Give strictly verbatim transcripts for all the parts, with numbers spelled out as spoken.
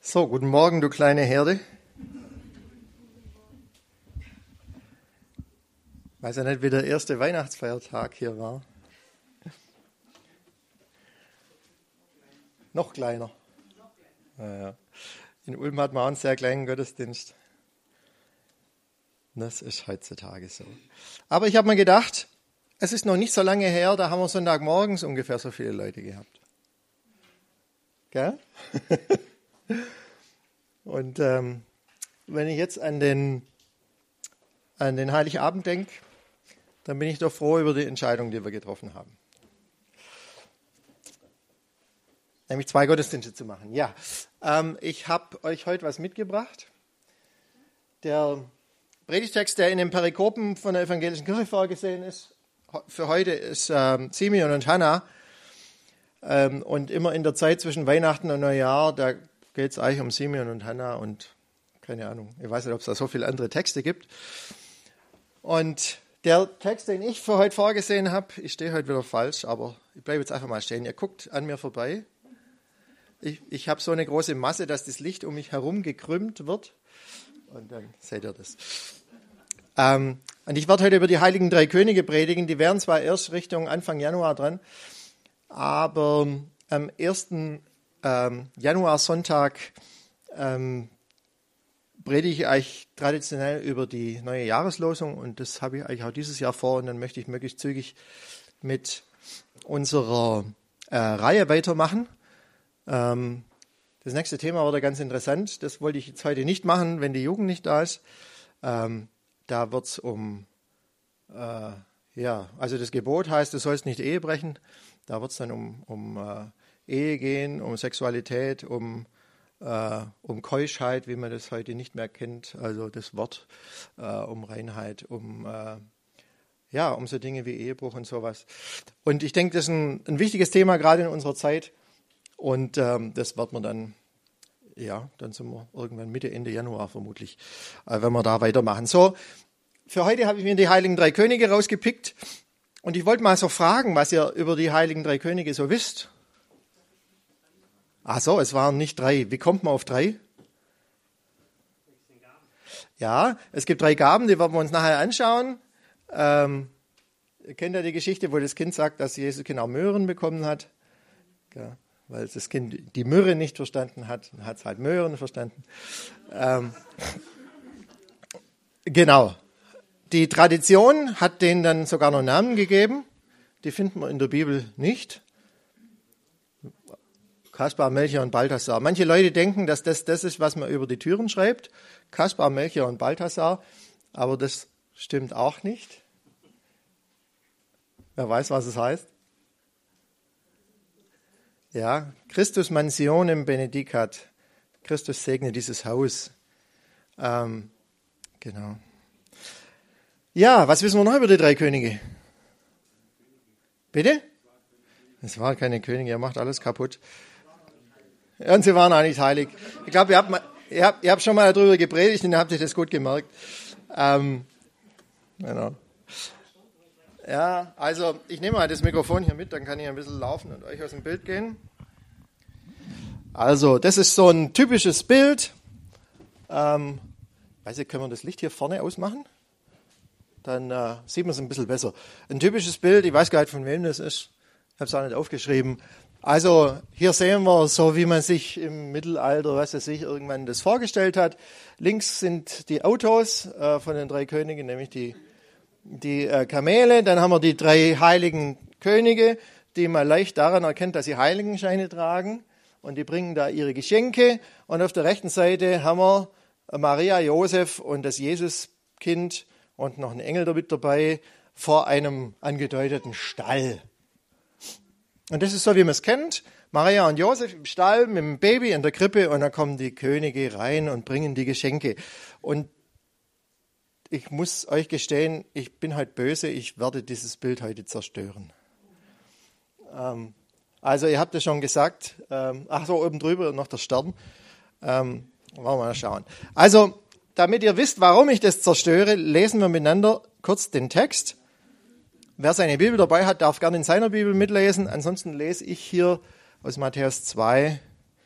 So, guten Morgen, du kleine Herde. Ich weiß ja nicht, wie der erste Weihnachtsfeiertag hier war. Noch kleiner. Naja. In Ulm hat man auch einen sehr kleinen Gottesdienst. Das ist heutzutage so. Aber ich habe mir gedacht, es ist noch nicht so lange her, da haben wir Sonntagmorgens ungefähr so viele Leute gehabt. Gell? Und ähm, wenn ich jetzt an den, an den Heiligabend denke, dann bin ich doch froh über die Entscheidung, die wir getroffen haben. Nämlich zwei Gottesdienste zu machen. Ja, ähm, ich habe euch heute was mitgebracht. Der Predigtext, der in den Perikopen von der evangelischen Kirche vorgesehen ist, für heute ist ähm, Simeon und Hannah. Ähm, und immer in der Zeit zwischen Weihnachten und Neujahr, da geht es eigentlich um Simeon und Hannah und keine Ahnung, ich weiß nicht, ob es da so viele andere Texte gibt. Und der Text, den ich für heute vorgesehen habe, ich stehe heute wieder falsch, aber ich bleibe jetzt einfach mal stehen. Ihr guckt an mir vorbei. Ich, ich habe so eine große Masse, dass das Licht um mich herum gekrümmt wird. Und dann seht ihr das. Ähm, und ich werde heute über die Heiligen Drei Könige predigen. Die wären zwar erst Richtung Anfang Januar dran, aber am ersten ähm, Januarsonntag ähm, predige ich eigentlich traditionell über die neue Jahreslosung und das habe ich eigentlich auch dieses Jahr vor und dann möchte ich möglichst zügig mit unserer äh, Reihe weitermachen. Ähm, das nächste Thema wurde ganz interessant, das wollte ich jetzt heute nicht machen, wenn die Jugend nicht da ist. Ähm, da wird es um, äh, ja, also das Gebot heißt, du sollst nicht Ehe brechen. Da wird es dann um, um äh, Ehe gehen, um Sexualität, um, äh, um Keuschheit, wie man das heute nicht mehr kennt, also das Wort, äh, um Reinheit, um, äh, ja, um so Dinge wie Ehebruch und sowas. Und ich denke, das ist ein, ein wichtiges Thema, gerade in unserer Zeit. Und ähm, das wird man dann, ja, dann sind wir irgendwann Mitte, Ende Januar vermutlich, äh, wenn wir da weitermachen. So, für heute habe ich mir die Heiligen Drei Könige rausgepickt. Und ich wollte mal so fragen, was ihr über die Heiligen Drei Könige so wisst. Ach so, es waren nicht drei. Wie kommt man auf drei? Ja, es gibt drei Gaben, die werden wir uns nachher anschauen. Ähm, ihr kennt ja die Geschichte, wo das Kind sagt, dass Jesus genau Möhren bekommen hat. Ja, weil das Kind die Myrrhe nicht verstanden hat, hat es halt Möhren verstanden. Ähm, genau. Die Tradition hat denen dann sogar noch Namen gegeben. Die finden wir in der Bibel nicht. Kaspar, Melchior und Balthasar. Manche Leute denken, dass das das ist, was man über die Türen schreibt. Kaspar, Melchior und Balthasar. Aber das stimmt auch nicht. Wer weiß, was es heißt? Ja, Christus mansionem benedicat. Christus segne dieses Haus. Ähm, genau. Ja, was wissen wir noch über die drei Könige? Bitte? Es waren keine Könige, ihr macht alles kaputt. Ja, und sie waren auch nicht heilig. Ich glaube, ihr habt, mal, ihr, habt, ihr habt schon mal darüber gepredigt und ihr habt euch das gut gemerkt. Ähm, genau. Ja, also ich nehme mal das Mikrofon hier mit, dann kann ich ein bisschen laufen und euch aus dem Bild gehen. Also, das ist so ein typisches Bild. Ähm, weiß ich, können wir das Licht hier vorne ausmachen? Dann äh, sieht man es ein bisschen besser. Ein typisches Bild, ich weiß gar nicht, von wem das ist. Ich habe es auch nicht aufgeschrieben. Also hier sehen wir so, wie man sich im Mittelalter, was weiß ich, irgendwann das vorgestellt hat. Links sind die Autos äh, von den drei Königen, nämlich die, die äh, Kamele. Dann haben wir die drei heiligen Könige, die man leicht daran erkennt, dass sie Heiligenscheine tragen. Und die bringen da ihre Geschenke. Und auf der rechten Seite haben wir Maria, Josef und das Jesuskind und noch ein Engel damit dabei vor einem angedeuteten Stall. Und das ist so, wie man es kennt. Maria und Josef im Stall mit dem Baby in der Krippe und dann kommen die Könige rein und bringen die Geschenke. Und ich muss euch gestehen, ich bin heute böse, ich werde dieses Bild heute zerstören. Ähm, also ihr habt es schon gesagt, ähm, ach so, oben drüber noch der Stern. Ähm, wollen wir mal schauen. Also, damit ihr wisst, warum ich das zerstöre, lesen wir miteinander kurz den Text. Wer seine Bibel dabei hat, darf gerne in seiner Bibel mitlesen. Ansonsten lese ich hier aus Matthäus zwei,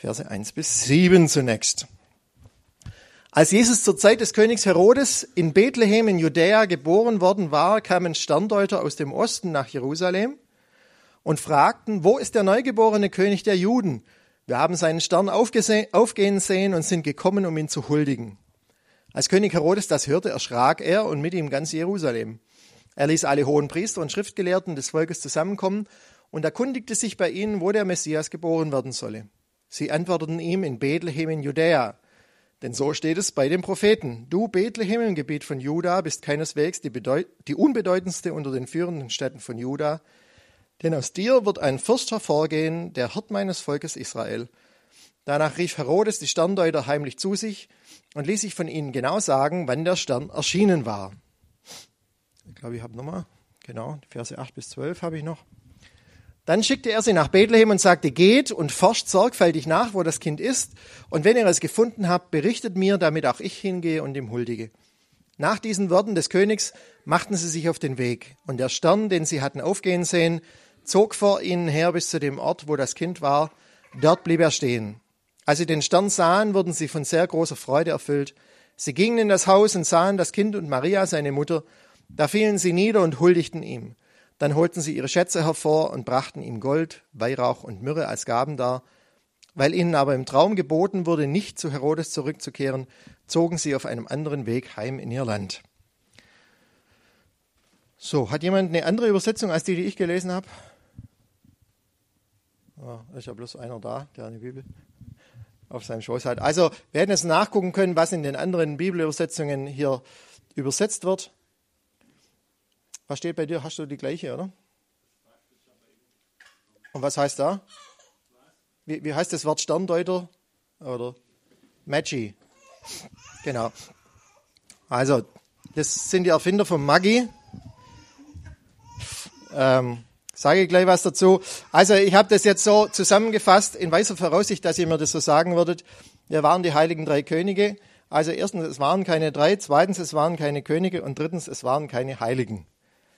Verse eins bis sieben zunächst. Als Jesus zur Zeit des Königs Herodes in Bethlehem in Judäa geboren worden war, kamen Sterndeuter aus dem Osten nach Jerusalem und fragten, wo ist der neugeborene König der Juden? Wir haben seinen Stern aufgehen sehen und sind gekommen, um ihn zu huldigen. Als König Herodes das hörte, erschrak er und mit ihm ganz Jerusalem. Er ließ alle hohen Priester und Schriftgelehrten des Volkes zusammenkommen und erkundigte sich bei ihnen, wo der Messias geboren werden solle. Sie antworteten ihm in Bethlehem in Judäa. Denn so steht es bei den Propheten. Du, Bethlehem im Gebiet von Juda, bist keineswegs die, bedeut- die unbedeutendste unter den führenden Städten von Juda. Denn aus dir wird ein Fürst hervorgehen, der Hirt meines Volkes Israel. Danach rief Herodes die Sterndeuter heimlich zu sich und ließ sich von ihnen genau sagen, wann der Stern erschienen war. Ich glaube, ich habe nochmal, genau, die Verse acht bis zwölf habe ich noch. Dann schickte er sie nach Bethlehem und sagte, geht und forscht sorgfältig nach, wo das Kind ist. Und wenn ihr es gefunden habt, berichtet mir, damit auch ich hingehe und ihm huldige. Nach diesen Worten des Königs machten sie sich auf den Weg. Und der Stern, den sie hatten aufgehen sehen, zog vor ihnen her bis zu dem Ort, wo das Kind war. Dort blieb er stehen. Als sie den Stern sahen, wurden sie von sehr großer Freude erfüllt. Sie gingen in das Haus und sahen das Kind und Maria, seine Mutter. Da fielen sie nieder und huldigten ihm. Dann holten sie ihre Schätze hervor und brachten ihm Gold, Weihrauch und Myrrhe als Gaben dar. Weil ihnen aber im Traum geboten wurde, nicht zu Herodes zurückzukehren, zogen sie auf einem anderen Weg heim in ihr Land. So, hat jemand eine andere Übersetzung als die, die ich gelesen habe? Oh, ist ja bloß einer da, der eine Bibel auf seinem Schoß hat. Also, wir hätten jetzt nachgucken können, was in den anderen Bibelübersetzungen hier übersetzt wird. Was steht bei dir? Hast du die gleiche, oder? Und was heißt da? Wie, wie heißt das Wort Sterndeuter? Oder Magi. Genau. Also, das sind die Erfinder von Magi. Ähm, sage ich gleich was dazu. Also, ich habe das jetzt so zusammengefasst, in weiser Voraussicht, dass ihr mir das so sagen würdet. Wir waren die heiligen drei Könige. Also, erstens, es waren keine drei. Zweitens, es waren keine Könige. Und drittens, es waren keine Heiligen.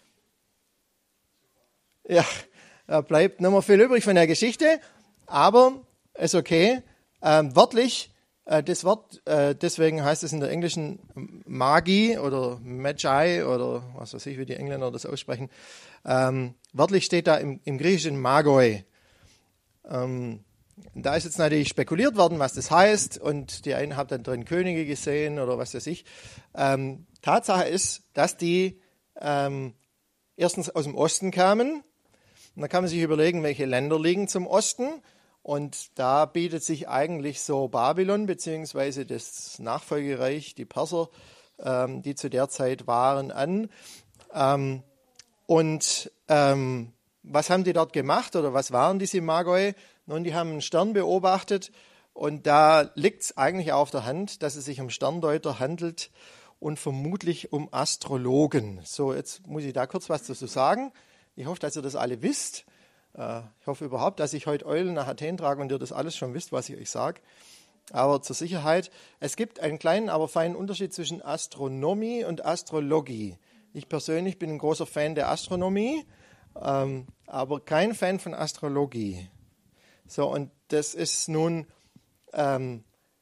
Ja, da bleibt nicht mehr viel übrig von der Geschichte, aber ist okay. Ähm, wörtlich, äh, das Wort, äh, deswegen heißt es in der englischen Magi oder Magi oder was weiß ich, wie die Engländer das aussprechen. Ähm, wörtlich steht da im, im Griechischen Magoi. Ähm, da ist jetzt natürlich spekuliert worden, was das heißt, und die einen haben dann drin Könige gesehen oder was weiß ich. Ähm, Tatsache ist, dass die ähm, erstens aus dem Osten kamen. Und da kann man sich überlegen, welche Länder liegen zum Osten. Und da bietet sich eigentlich so Babylon beziehungsweise das Nachfolgereich, die Perser, ähm, die zu der Zeit waren, an. Ähm, und ähm, was haben die dort gemacht oder was waren diese Magoi? Nun, die haben einen Stern beobachtet und da liegt es eigentlich auf der Hand, dass es sich um Sterndeuter handelt und vermutlich um Astrologen. So, jetzt muss ich da kurz was dazu sagen. Ich hoffe, dass ihr das alle wisst. Ich hoffe überhaupt, dass ich heute Eulen nach Athen trage und ihr das alles schon wisst, was ich euch sage. Aber zur Sicherheit, es gibt einen kleinen, aber feinen Unterschied zwischen Astronomie und Astrologie. Ich persönlich bin ein großer Fan der Astronomie, aber kein Fan von Astrologie. So, und das ist nun, ähm,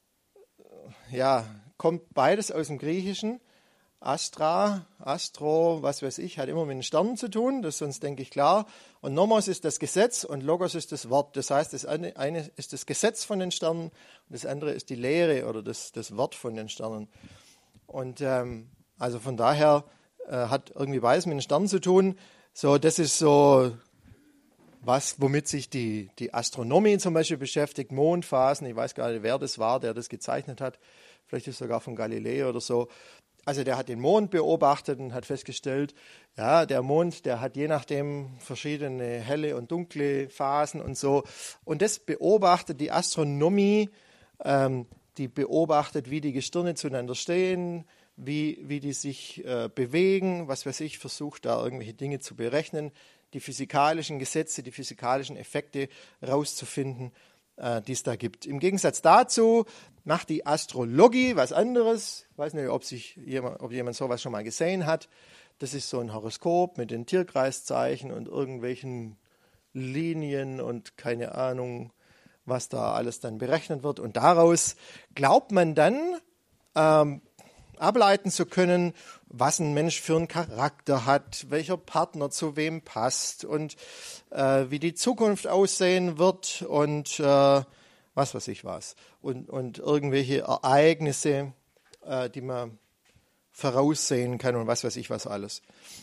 ja, kommt beides aus dem Griechischen. Astra, Astro, was weiß ich, hat immer mit den Sternen zu tun, das ist uns, denke ich, klar. Und Nomos ist das Gesetz und Logos ist das Wort. Das heißt, das eine, eine ist das Gesetz von den Sternen und das andere ist die Lehre oder das, das Wort von den Sternen. Und ähm, also von daher äh, hat irgendwie beides mit den Sternen zu tun. So, das ist so was, womit sich die, die Astronomie zum Beispiel beschäftigt, Mondphasen. Ich weiß gar nicht, wer das war, der das gezeichnet hat. Vielleicht ist es sogar von Galileo oder so. Also der hat den Mond beobachtet und hat festgestellt, ja, der Mond, der hat je nachdem verschiedene helle und dunkle Phasen und so. Und das beobachtet die Astronomie, ähm, die beobachtet, wie die Gestirne zueinander stehen, wie, wie die sich äh, bewegen, was weiß ich, versucht da irgendwelche Dinge zu berechnen, die physikalischen Gesetze, die physikalischen Effekte rauszufinden, äh, die es da gibt. Im Gegensatz dazu macht die Astrologie was anderes. Ich weiß nicht, ob, sich jemand, ob jemand sowas schon mal gesehen hat. Das ist so ein Horoskop mit den Tierkreiszeichen und irgendwelchen Linien und keine Ahnung was da alles dann berechnet wird. Und daraus glaubt man dann ähm, ableiten zu können, was ein Mensch für einen Charakter hat, welcher Partner zu wem passt und äh, wie die Zukunft aussehen wird und äh, was weiß ich was. Und, und irgendwelche Ereignisse, äh, die man voraussehen kann und was weiß ich was alles.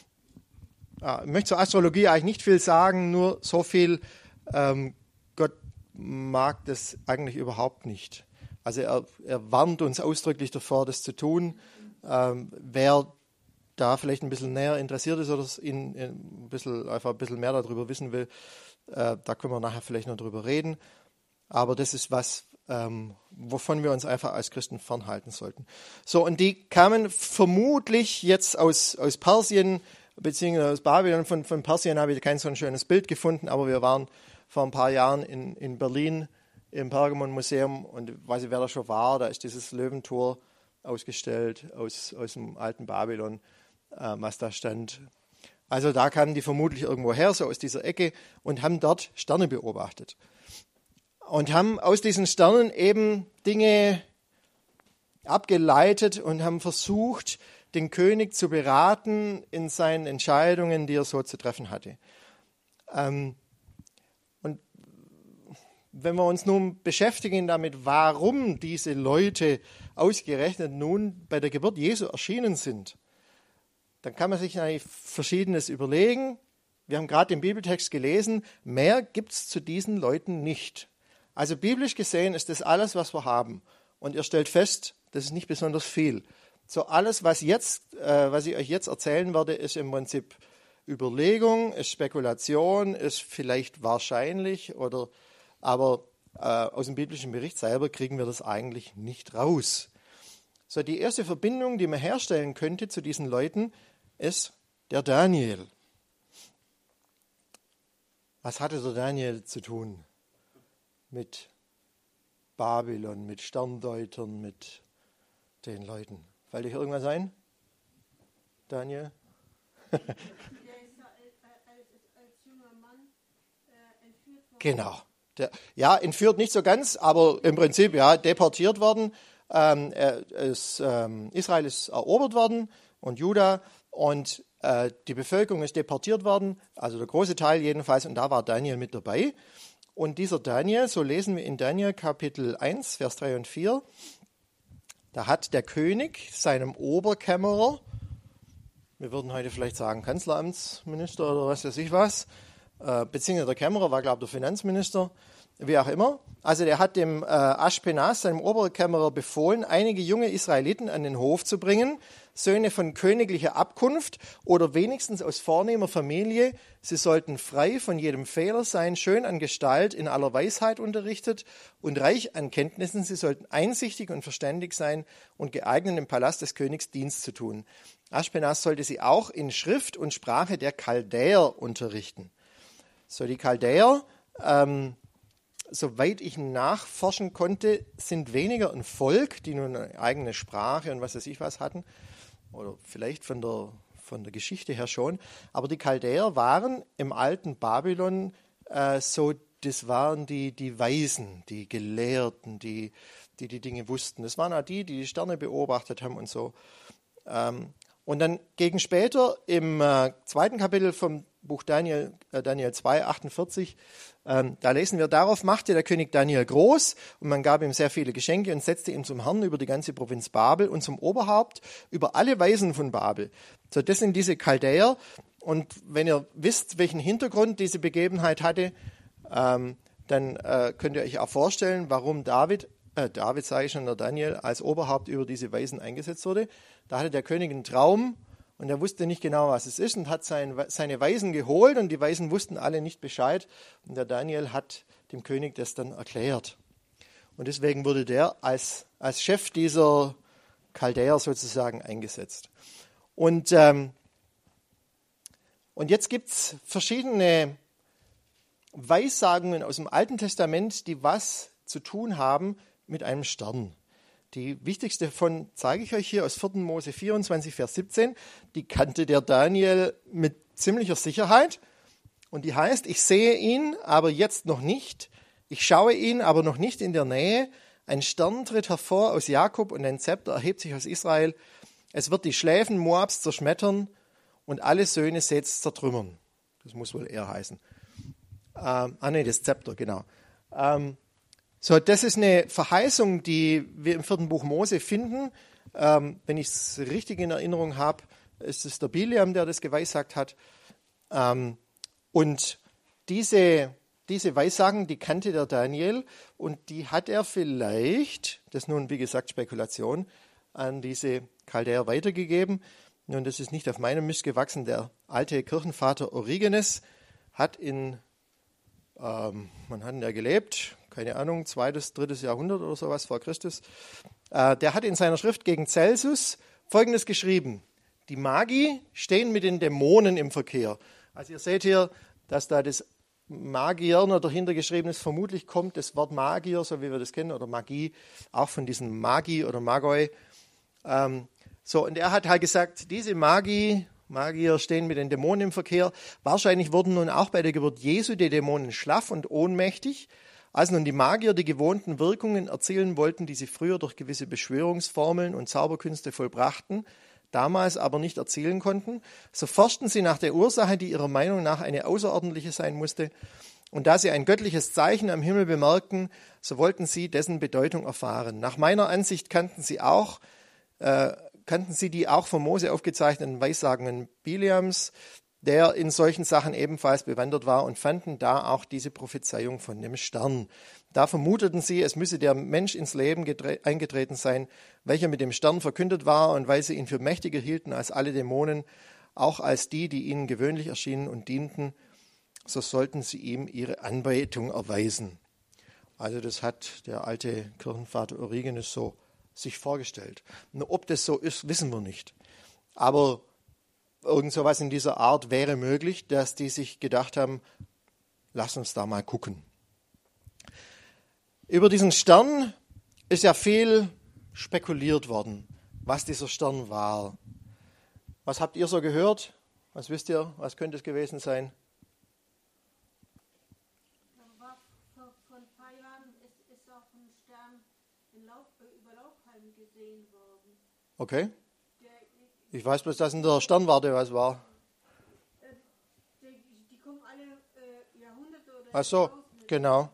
Ja, ich möchte zur Astrologie eigentlich nicht viel sagen, nur so viel, ähm, Gott mag das eigentlich überhaupt nicht. Also er, er warnt uns ausdrücklich davor, das zu tun. Ähm, wer da vielleicht ein bisschen näher interessiert ist oder in, in ein bisschen, einfach ein bisschen mehr darüber wissen will, äh, da können wir nachher vielleicht noch drüber reden. Aber das ist was, ähm, wovon wir uns einfach als Christen fernhalten sollten. So, und die kamen vermutlich jetzt aus, aus Persien, beziehungsweise aus Babylon. Von, von Persien habe ich kein so ein schönes Bild gefunden, aber wir waren vor ein paar Jahren in, in Berlin im Pergamon-Museum und ich weiß nicht, wer da schon war, da ist dieses Löwentor ausgestellt aus, aus dem alten Babylon, äh, was da stand. Also da kamen die vermutlich irgendwo her, so aus dieser Ecke, und haben dort Sterne beobachtet. Und haben aus diesen Sternen eben Dinge abgeleitet und haben versucht, den König zu beraten in seinen Entscheidungen, die er so zu treffen hatte. Ähm, und wenn wir uns nun beschäftigen damit, warum diese Leute ausgerechnet nun bei der Geburt Jesu erschienen sind, dann kann man sich eigentlich Verschiedenes überlegen. Wir haben gerade den Bibeltext gelesen, mehr gibt es zu diesen Leuten nicht. Also biblisch gesehen ist das alles, was wir haben. Und ihr stellt fest, das ist nicht besonders viel. So alles, was, jetzt, äh, was ich euch jetzt erzählen werde, ist im Prinzip Überlegung, ist Spekulation, ist vielleicht wahrscheinlich, oder, aber äh, aus dem biblischen Bericht selber kriegen wir das eigentlich nicht raus. So, die erste Verbindung, die man herstellen könnte zu diesen Leuten, ist der Daniel. Was hatte der Daniel zu tun mit Babylon, mit Sterndeutern, mit den Leuten? Fällt euch irgendwas ein? Daniel? Der ist als junger Mann entführt worden. Genau. Der, ja, entführt nicht so ganz, aber im Prinzip ja deportiert worden. Ähm, er ist, ähm, Israel ist erobert worden und Juda, und äh, die Bevölkerung ist deportiert worden, also der große Teil jedenfalls, und da war Daniel mit dabei. Und dieser Daniel, so lesen wir in Daniel Kapitel eins, Vers drei und vier, da hat der König seinem Oberkämmerer, wir würden heute vielleicht sagen Kanzleramtsminister oder was weiß ich was, äh, beziehungsweise der Kämmerer war, glaube ich, der Finanzminister, wie auch immer. Also der hat dem äh, Aschpenas, seinem Oberkämmerer, befohlen, einige junge Israeliten an den Hof zu bringen, Söhne von königlicher Abkunft oder wenigstens aus vornehmer Familie. Sie sollten frei von jedem Fehler sein, schön an Gestalt, in aller Weisheit unterrichtet und reich an Kenntnissen. Sie sollten einsichtig und verständig sein und geeignet, im Palast des Königs Dienst zu tun. Aschpenas sollte sie auch in Schrift und Sprache der Chaldäer unterrichten. So, die Chaldäer, ähm, soweit ich nachforschen konnte, sind weniger ein Volk, die nun eine eigene Sprache und was weiß ich was hatten, oder vielleicht von der, von der Geschichte her schon, aber die Chaldäer waren im alten Babylon äh, so, das waren die, die Weisen, die Gelehrten, die, die die Dinge wussten. Das waren auch die, die die Sterne beobachtet haben und so. Ähm, und dann gegen später im äh, zweiten Kapitel vom Buch Daniel, äh, Daniel zwei, achtundvierzig, ähm, da lesen wir, darauf machte der König Daniel groß und man gab ihm sehr viele Geschenke und setzte ihn zum Herrn über die ganze Provinz Babel und zum Oberhaupt über alle Weisen von Babel. So, das sind diese Chaldäer, und wenn ihr wisst, welchen Hintergrund diese Begebenheit hatte, ähm, dann äh, könnt ihr euch auch vorstellen, warum David, äh, David sage ich schon, der Daniel, als Oberhaupt über diese Weisen eingesetzt wurde. Da hatte der König einen Traum, und er wusste nicht genau, was es ist, und hat sein, seine Weisen geholt, und die Weisen wussten alle nicht Bescheid. Und der Daniel hat dem König das dann erklärt. Und deswegen wurde der als, als Chef dieser Chaldäer sozusagen eingesetzt. Und, ähm, und jetzt gibt es verschiedene Weissagungen aus dem Alten Testament, die was zu tun haben mit einem Stern. Die wichtigste davon zeige ich euch hier aus vierten Mose vierundzwanzig, Vers siebzehn. Die kannte der Daniel mit ziemlicher Sicherheit. Und die heißt, ich sehe ihn, aber jetzt noch nicht. Ich schaue ihn, aber noch nicht in der Nähe. Ein Stern tritt hervor aus Jakob und ein Zepter erhebt sich aus Israel. Es wird die Schläfen Moabs zerschmettern und alle Söhne Seths zertrümmern. Das muss wohl eher heißen. Ähm, ah nee, das Zepter, genau. Ähm, so, das ist eine Verheißung, die wir im vierten Buch Mose finden. Ähm, wenn ich es richtig in Erinnerung habe, ist es der Bileam, der das geweissagt hat. Ähm, und diese, diese Weissagen, die kannte der Daniel und die hat er vielleicht, das nun wie gesagt Spekulation, an diese Chaldäer weitergegeben. Nun, das ist nicht auf meinem Mist gewachsen. Der alte Kirchenvater Origenes hat in, ähm, wann hat der gelebt? Keine Ahnung, zweites, drittes Jahrhundert oder sowas vor Christus. Äh, der hat in seiner Schrift gegen Celsus Folgendes geschrieben. Die Magi stehen mit den Dämonen im Verkehr. Also ihr seht hier, dass da das Magier noch dahinter geschrieben ist. Vermutlich kommt das Wort Magier, so wie wir das kennen, oder Magie, auch von diesem Magi oder Magoi. Ähm, so, und er hat halt gesagt, diese Magi, Magier stehen mit den Dämonen im Verkehr. Wahrscheinlich wurden nun auch bei der Geburt Jesu die Dämonen schlaff und ohnmächtig. Als nun die Magier die gewohnten Wirkungen erzielen wollten, die sie früher durch gewisse Beschwörungsformeln und Zauberkünste vollbrachten, damals aber nicht erzielen konnten, so forschten sie nach der Ursache, die ihrer Meinung nach eine außerordentliche sein musste. Und da sie ein göttliches Zeichen am Himmel bemerkten, so wollten sie dessen Bedeutung erfahren. Nach meiner Ansicht kannten sie auch, äh, kannten sie die auch von Mose aufgezeichneten Weissagungen Bileams, der in solchen Sachen ebenfalls bewandert war, und fanden da auch diese Prophezeiung von dem Stern. Da vermuteten sie, es müsse der Mensch ins Leben eingetreten sein, welcher mit dem Stern verkündet war, und weil sie ihn für mächtiger hielten als alle Dämonen, auch als die, die ihnen gewöhnlich erschienen und dienten, so sollten sie ihm ihre Anbetung erweisen. Also das hat der alte Kirchenvater Origenes so sich vorgestellt. Und ob das so ist, wissen wir nicht. Aber irgend sowas in dieser Art wäre möglich, dass die sich gedacht haben, lass uns da mal gucken. Über diesen Stern ist ja viel spekuliert worden, was dieser Stern war. Was habt ihr so gehört? Was wisst ihr? Was könnte es gewesen sein? Vor, vor ein paar Jahren ist, ist auch ein Stern in Lauf, über Laufheim gesehen worden. Okay. Der, Ich weiß bloß, dass in der Sternwarte was war. äh, die, die kommen alle äh, Jahrhunderte oder Ach so, Jahrtausende. genau.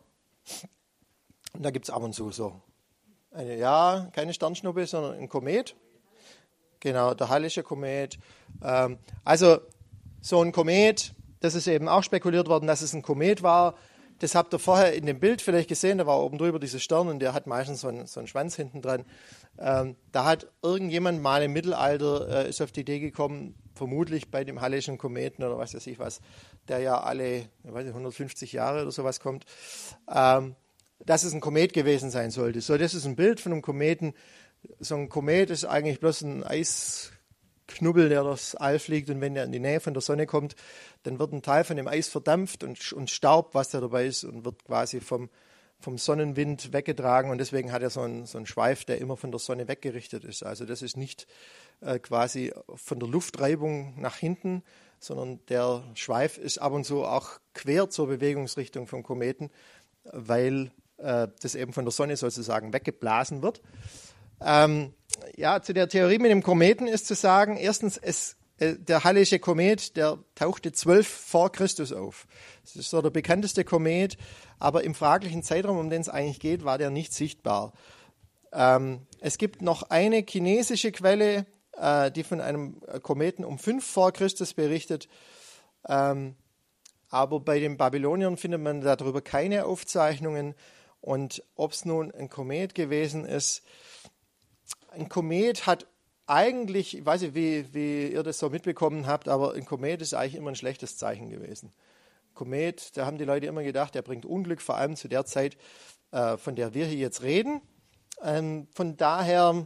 Und da gibt es ab und zu so. Eine, ja, keine Sternschnuppe, sondern ein Komet. Genau, der Hallische Komet. Ähm, also so ein Komet, das ist eben auch spekuliert worden, dass es ein Komet war. Das habt ihr vorher in dem Bild vielleicht gesehen, da war oben drüber dieser Stern und der hat meistens so einen, so einen Schwanz hinten dran. Ähm, da hat irgendjemand mal im Mittelalter, äh, ist auf die Idee gekommen, vermutlich bei dem Hallischen Kometen oder was weiß ich was, der ja alle, ich weiß nicht, hundertfünfzig Jahre oder sowas kommt, ähm, dass es ein Komet gewesen sein sollte. So, das ist ein Bild von einem Kometen. So ein Komet ist eigentlich bloß ein Eisknubbel, der durchs All fliegt, und wenn der in die Nähe von der Sonne kommt, dann wird ein Teil von dem Eis verdampft und, und Staub, was da dabei ist, und wird quasi vom, vom Sonnenwind weggetragen, und deswegen hat er so einen, so einen Schweif, der immer von der Sonne weggerichtet ist. Also das ist nicht äh, quasi von der Luftreibung nach hinten, sondern der Schweif ist ab und zu auch quer zur Bewegungsrichtung vom Kometen, weil äh, das eben von der Sonne sozusagen weggeblasen wird. Ähm, ja, zu der Theorie mit dem Kometen ist zu sagen, erstens, es, äh, der Hallische Komet, der tauchte zwölf vor Christus auf. Das ist so der bekannteste Komet, aber im fraglichen Zeitraum, um den es eigentlich geht, war der nicht sichtbar. Ähm, es gibt noch eine chinesische Quelle, äh, die von einem Kometen um fünf vor Christus berichtet, ähm, aber bei den Babyloniern findet man darüber keine Aufzeichnungen, und ob es nun ein Komet gewesen ist, ein Komet hat eigentlich, ich weiß nicht, wie, wie ihr das so mitbekommen habt, aber ein Komet ist eigentlich immer ein schlechtes Zeichen gewesen. Komet, da haben die Leute immer gedacht, der bringt Unglück, vor allem zu der Zeit, äh, von der wir hier jetzt reden. Ähm, von daher,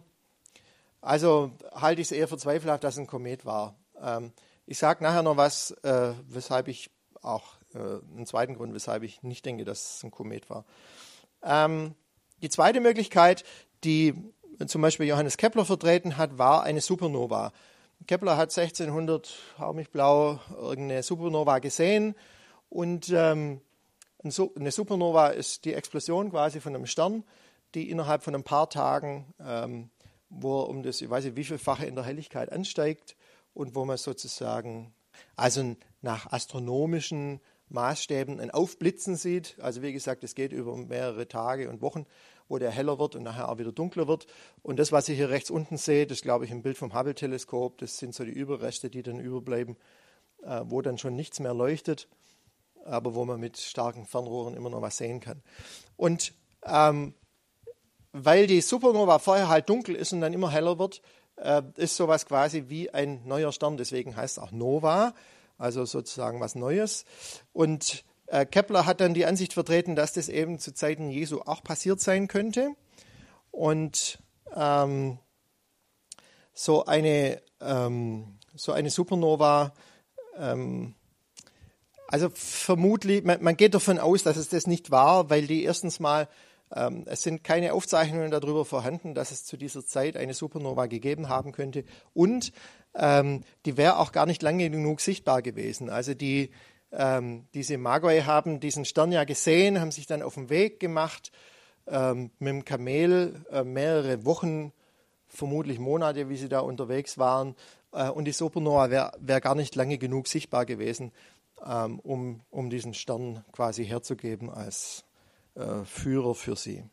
also halte ich es eher für zweifelhaft, dass es ein Komet war. Ähm, ich sage nachher noch was, äh, weshalb ich auch, äh, einen zweiten Grund, weshalb ich nicht denke, dass es ein Komet war. Ähm, die zweite Möglichkeit, die zum Beispiel Johannes Kepler vertreten hat, war eine Supernova. Kepler hat sechzehnhundert, hau mich blau, irgendeine Supernova gesehen, und ähm, Eine Supernova ist die Explosion quasi von einem Stern, die innerhalb von ein paar Tagen, ähm, wo er um das, ich weiß nicht, wie vielfache in der Helligkeit ansteigt und wo man sozusagen, also nach astronomischen Maßstäben ein Aufblitzen sieht. Also wie gesagt, es geht über mehrere Tage und Wochen, wo der heller wird und nachher auch wieder dunkler wird. Und das, was ihr hier rechts unten seht, das ist, glaube ich, ein Bild vom Hubble-Teleskop. Das sind so die Überreste, die dann überbleiben, äh, wo dann schon nichts mehr leuchtet, aber wo man mit starken Fernrohren immer noch was sehen kann. Und ähm, weil die Supernova vorher halt dunkel ist und dann immer heller wird, äh, ist sowas quasi wie ein neuer Stern. Deswegen heißt es auch Nova, also sozusagen was Neues. Und äh, Kepler hat dann die Ansicht vertreten, dass das eben zu Zeiten Jesu auch passiert sein könnte. Und ähm, so eine, ähm, so eine Supernova, ähm, also vermutlich, man, man geht davon aus, dass es das nicht war, weil die erstens mal, ähm, es sind keine Aufzeichnungen darüber vorhanden, dass es zu dieser Zeit eine Supernova gegeben haben könnte. Und ähm, die wäre auch gar nicht lange genug sichtbar gewesen. Also die, ähm, diese Magoi haben diesen Stern ja gesehen, haben sich dann auf den Weg gemacht, ähm, mit dem Kamel äh, mehrere Wochen, vermutlich Monate, wie sie da unterwegs waren. Äh, und die Supernova wäre wär gar nicht lange genug sichtbar gewesen, ähm, um, um diesen Stern quasi herzugeben als äh, Führer für sie.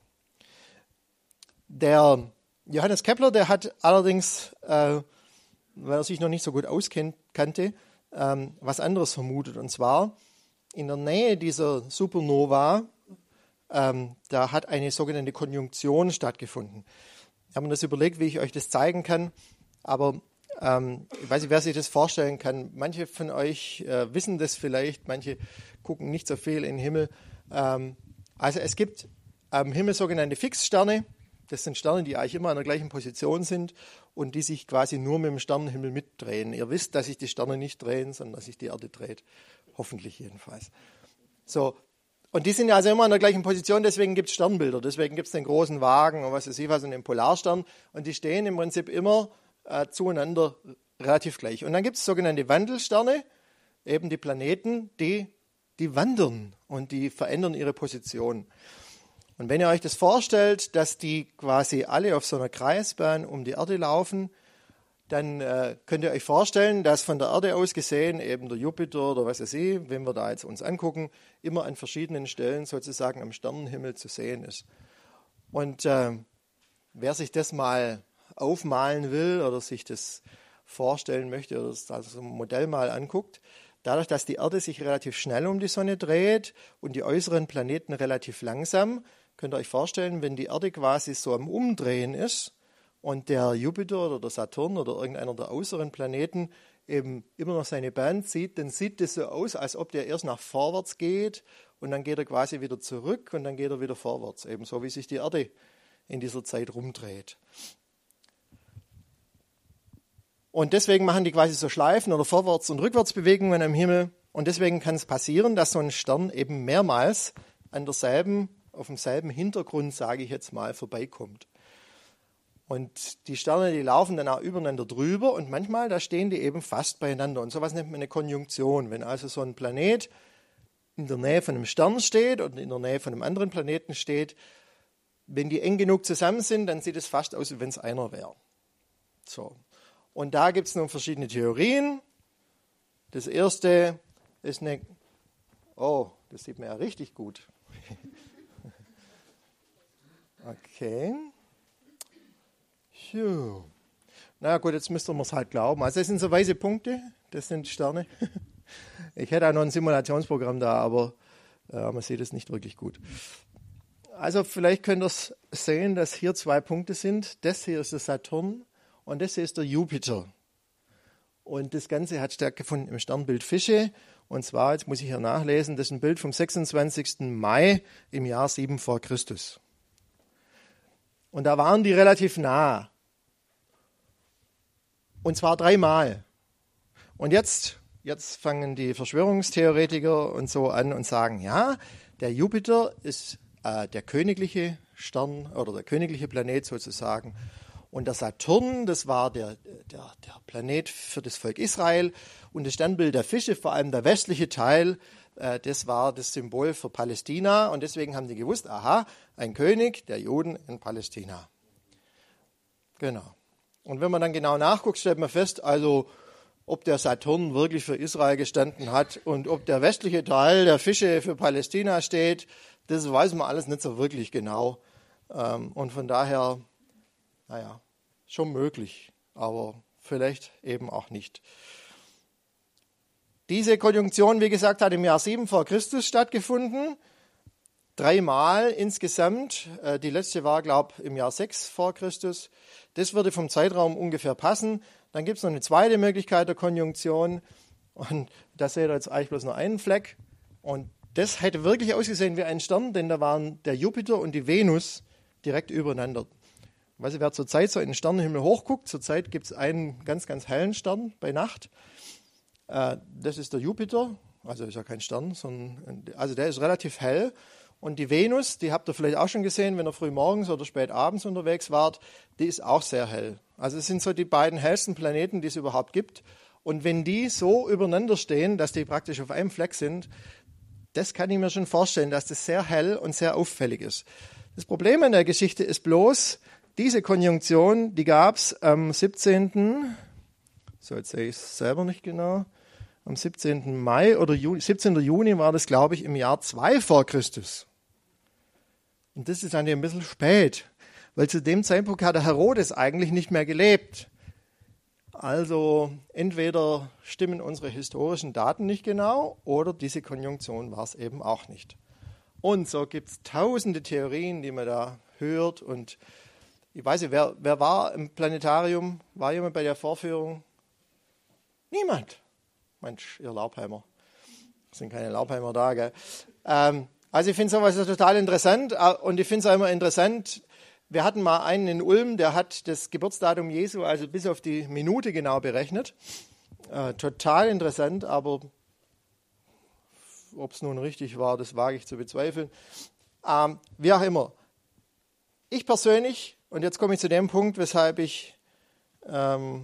Der Johannes Kepler, der hat allerdings, äh, weil er sich noch nicht so gut auskannte, ähm, was anderes vermutet. Und zwar in der Nähe dieser Supernova, ähm, da hat eine sogenannte Konjunktion stattgefunden. Ich habe mir das überlegt, wie ich euch das zeigen kann, aber ähm, ich weiß nicht, wer sich das vorstellen kann. Manche von euch äh, wissen das vielleicht, manche gucken nicht so viel in den Himmel. Ähm, also es gibt am Himmel sogenannte Fixsterne. Das sind Sterne, die eigentlich immer an der gleichen Position sind und die sich quasi nur mit dem Sternenhimmel mitdrehen. Ihr wisst, dass sich die Sterne nicht drehen, sondern dass sich die Erde dreht. Hoffentlich jedenfalls. So. Und die sind ja also immer an der gleichen Position, deswegen gibt es Sternbilder, deswegen gibt es den großen Wagen und was weiß ich was und den Polarstern und die stehen im Prinzip immer äh, zueinander relativ gleich. Und dann gibt es sogenannte Wandelsterne, eben die Planeten, die, die wandern und die verändern ihre Position. Und wenn ihr euch das vorstellt, dass die quasi alle auf so einer Kreisbahn um die Erde laufen, dann äh, könnt ihr euch vorstellen, dass von der Erde aus gesehen eben der Jupiter oder was weiß ich, wenn wir da jetzt uns angucken, immer an verschiedenen Stellen sozusagen am Sternenhimmel zu sehen ist. Und äh, wer sich das mal aufmalen will oder sich das vorstellen möchte oder das also ein Modell mal anguckt, dadurch, dass die Erde sich relativ schnell um die Sonne dreht und die äußeren Planeten relativ langsam, könnt ihr euch vorstellen, wenn die Erde quasi so am Umdrehen ist, und der Jupiter oder der Saturn oder irgendeiner der äußeren Planeten eben immer noch seine Bahn zieht, dann sieht das so aus, als ob der erst nach vorwärts geht und dann geht er quasi wieder zurück und dann geht er wieder vorwärts, ebenso wie sich die Erde in dieser Zeit rumdreht. Und deswegen machen die quasi so Schleifen oder Vorwärts- und Rückwärtsbewegungen am Himmel und deswegen kann es passieren, dass so ein Stern eben mehrmals an derselben, auf demselben Hintergrund, sage ich jetzt mal, vorbeikommt. Und die Sterne, die laufen dann auch übereinander drüber und manchmal, da stehen die eben fast beieinander. Und sowas nennt man eine Konjunktion. Wenn also so ein Planet in der Nähe von einem Stern steht und in der Nähe von einem anderen Planeten steht, wenn die eng genug zusammen sind, dann sieht es fast aus, wie wenn es einer wäre. So. Und da gibt es nun verschiedene Theorien. Das erste ist eine, oh, das sieht man ja richtig gut. Okay. So. Na gut, jetzt müssten wir es halt glauben. Also das sind so weiße Punkte, das sind Sterne. Ich hätte auch noch ein Simulationsprogramm da, aber äh, man sieht es nicht wirklich gut. Also vielleicht könnt ihr es sehen, dass hier zwei Punkte sind. Das hier ist der Saturn und das hier ist der Jupiter. Und das Ganze hat stattgefunden im Sternbild Fische. Und zwar, jetzt muss ich hier nachlesen, das ist ein Bild vom sechsundzwanzigsten Mai im Jahr sieben vor Christus. Und da waren die relativ nah. Und zwar dreimal. Und jetzt, jetzt fangen die Verschwörungstheoretiker und so an und sagen, ja, der Jupiter ist äh, der königliche Stern oder der königliche Planet sozusagen. Und der Saturn, das war der, der, der Planet für das Volk Israel. Und das Sternbild der Fische, vor allem der westliche Teil, äh, das war das Symbol für Palästina. Und deswegen haben die gewusst, aha, ein König der Juden in Palästina. Genau. Und wenn man dann genau nachguckt, stellt man fest, also ob der Saturn wirklich für Israel gestanden hat und ob der westliche Teil der Fische für Palästina steht, das weiß man alles nicht so wirklich genau. Ähm, und von daher, naja, schon möglich, aber vielleicht eben auch nicht. Diese Konjunktion, wie gesagt, hat im Jahr sieben vor Christus stattgefunden. Dreimal insgesamt. Die letzte war, glaube ich, im Jahr sechs vor Christus. Das würde vom Zeitraum ungefähr passen. Dann gibt es noch eine zweite Möglichkeit der Konjunktion. Und da seht ihr jetzt eigentlich bloß nur einen Fleck. Und das hätte wirklich ausgesehen wie ein Stern, denn da waren der Jupiter und die Venus direkt übereinander. Weißt du, wer zurzeit so in den Sternenhimmel hochguckt, zurzeit gibt es einen ganz, ganz hellen Stern bei Nacht. Das ist der Jupiter, also ist ja kein Stern, sondern also der ist relativ hell. Und die Venus, die habt ihr vielleicht auch schon gesehen, wenn ihr früh morgens oder spät abends unterwegs wart, die ist auch sehr hell. Also es sind so die beiden hellsten Planeten, die es überhaupt gibt. Und wenn die so übereinander stehen, dass die praktisch auf einem Fleck sind, das kann ich mir schon vorstellen, dass das sehr hell und sehr auffällig ist. Das Problem an der Geschichte ist bloß, diese Konjunktion, die gab es am siebzehnten So, jetzt sehe ich es selber nicht genau. Am siebzehnten Mai oder Juni, siebzehnten Juni war das, glaube ich, im Jahr zwei vor Christus. Und das ist dann ein bisschen spät, weil zu dem Zeitpunkt hat der Herodes eigentlich nicht mehr gelebt. Also entweder stimmen unsere historischen Daten nicht genau oder diese Konjunktion war es eben auch nicht. Und so gibt es tausende Theorien, die man da hört. Und ich weiß nicht, wer, wer war im Planetarium? War jemand bei der Vorführung? Niemand. Mensch, ihr Laubheimer. Es sind keine Laubheimer da, gell? Ähm, also ich finde sowas total interessant und ich finde es auch immer interessant. Wir hatten mal einen in Ulm, der hat das Geburtsdatum Jesu also bis auf die Minute genau berechnet. Äh, total interessant, aber ob es nun richtig war, das wage ich zu bezweifeln. Ähm, wie auch immer. Ich persönlich, und jetzt komme ich zu dem Punkt, weshalb ich... Ähm,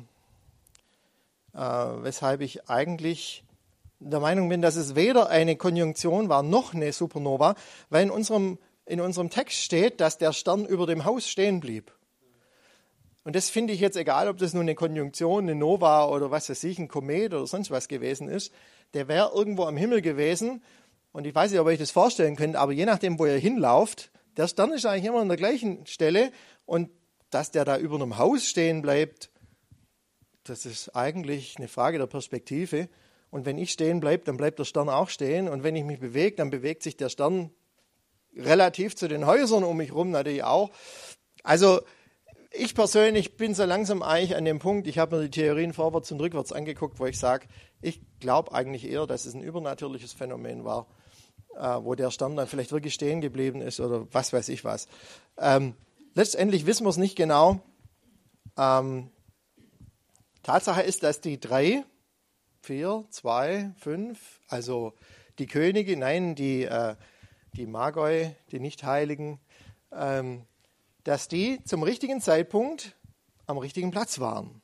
Äh, weshalb ich eigentlich der Meinung bin, dass es weder eine Konjunktion war noch eine Supernova, weil in unserem, in unserem Text steht, dass der Stern über dem Haus stehen blieb. Und das finde ich jetzt egal, ob das nun eine Konjunktion, eine Nova oder was weiß ich, ein Komet oder sonst was gewesen ist, der wäre irgendwo am Himmel gewesen. Und ich weiß nicht, ob ihr euch das vorstellen könnt, aber je nachdem, wo ihr hinlauft, der Stern ist eigentlich immer an der gleichen Stelle. Und dass der da über einem Haus stehen bleibt, das ist eigentlich eine Frage der Perspektive. Und wenn ich stehen bleibe, dann bleibt der Stern auch stehen. Und wenn ich mich bewege, dann bewegt sich der Stern relativ zu den Häusern um mich herum natürlich auch. Also ich persönlich bin so langsam eigentlich an dem Punkt, ich habe mir die Theorien vorwärts und rückwärts angeguckt, wo ich sage, ich glaube eigentlich eher, dass es ein übernatürliches Phänomen war, äh, wo der Stern dann vielleicht wirklich stehen geblieben ist oder was weiß ich was. Ähm, letztendlich wissen wir es nicht genau. Ähm, Tatsache ist, dass die drei, vier, zwei, fünf, also die Könige, nein, die, äh, die Magoi, die Nichtheiligen, ähm, dass die zum richtigen Zeitpunkt am richtigen Platz waren.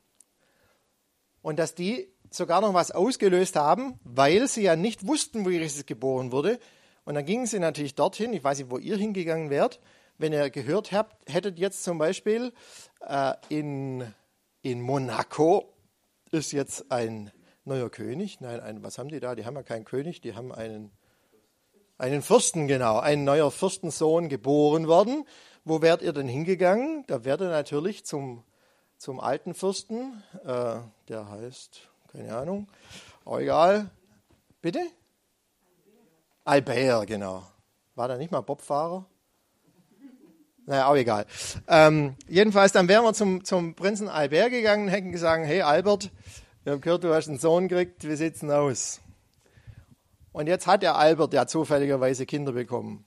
Und dass die sogar noch was ausgelöst haben, weil sie ja nicht wussten, wo Jesus geboren wurde. Und dann gingen sie natürlich dorthin, ich weiß nicht, wo ihr hingegangen wärt, wenn ihr gehört habt, hättet jetzt zum Beispiel äh, in, in Monaco ist jetzt ein neuer König. Nein, ein, was haben die da? Die haben ja keinen König, die haben einen, einen Fürsten, genau. Ein neuer Fürstensohn geboren worden. Wo wärt ihr denn hingegangen? Da wärt ihr natürlich zum, zum alten Fürsten, äh, der heißt, keine Ahnung, auch egal. Bitte? Albert, genau. War da nicht mal Bobfahrer? Naja, auch egal. Ähm, jedenfalls, dann wären wir zum, zum Prinzen Albert gegangen und hätten gesagt, hey Albert, wir haben gehört, du hast einen Sohn gekriegt, wie sieht's denn aus? Und jetzt hat der Albert ja zufälligerweise Kinder bekommen.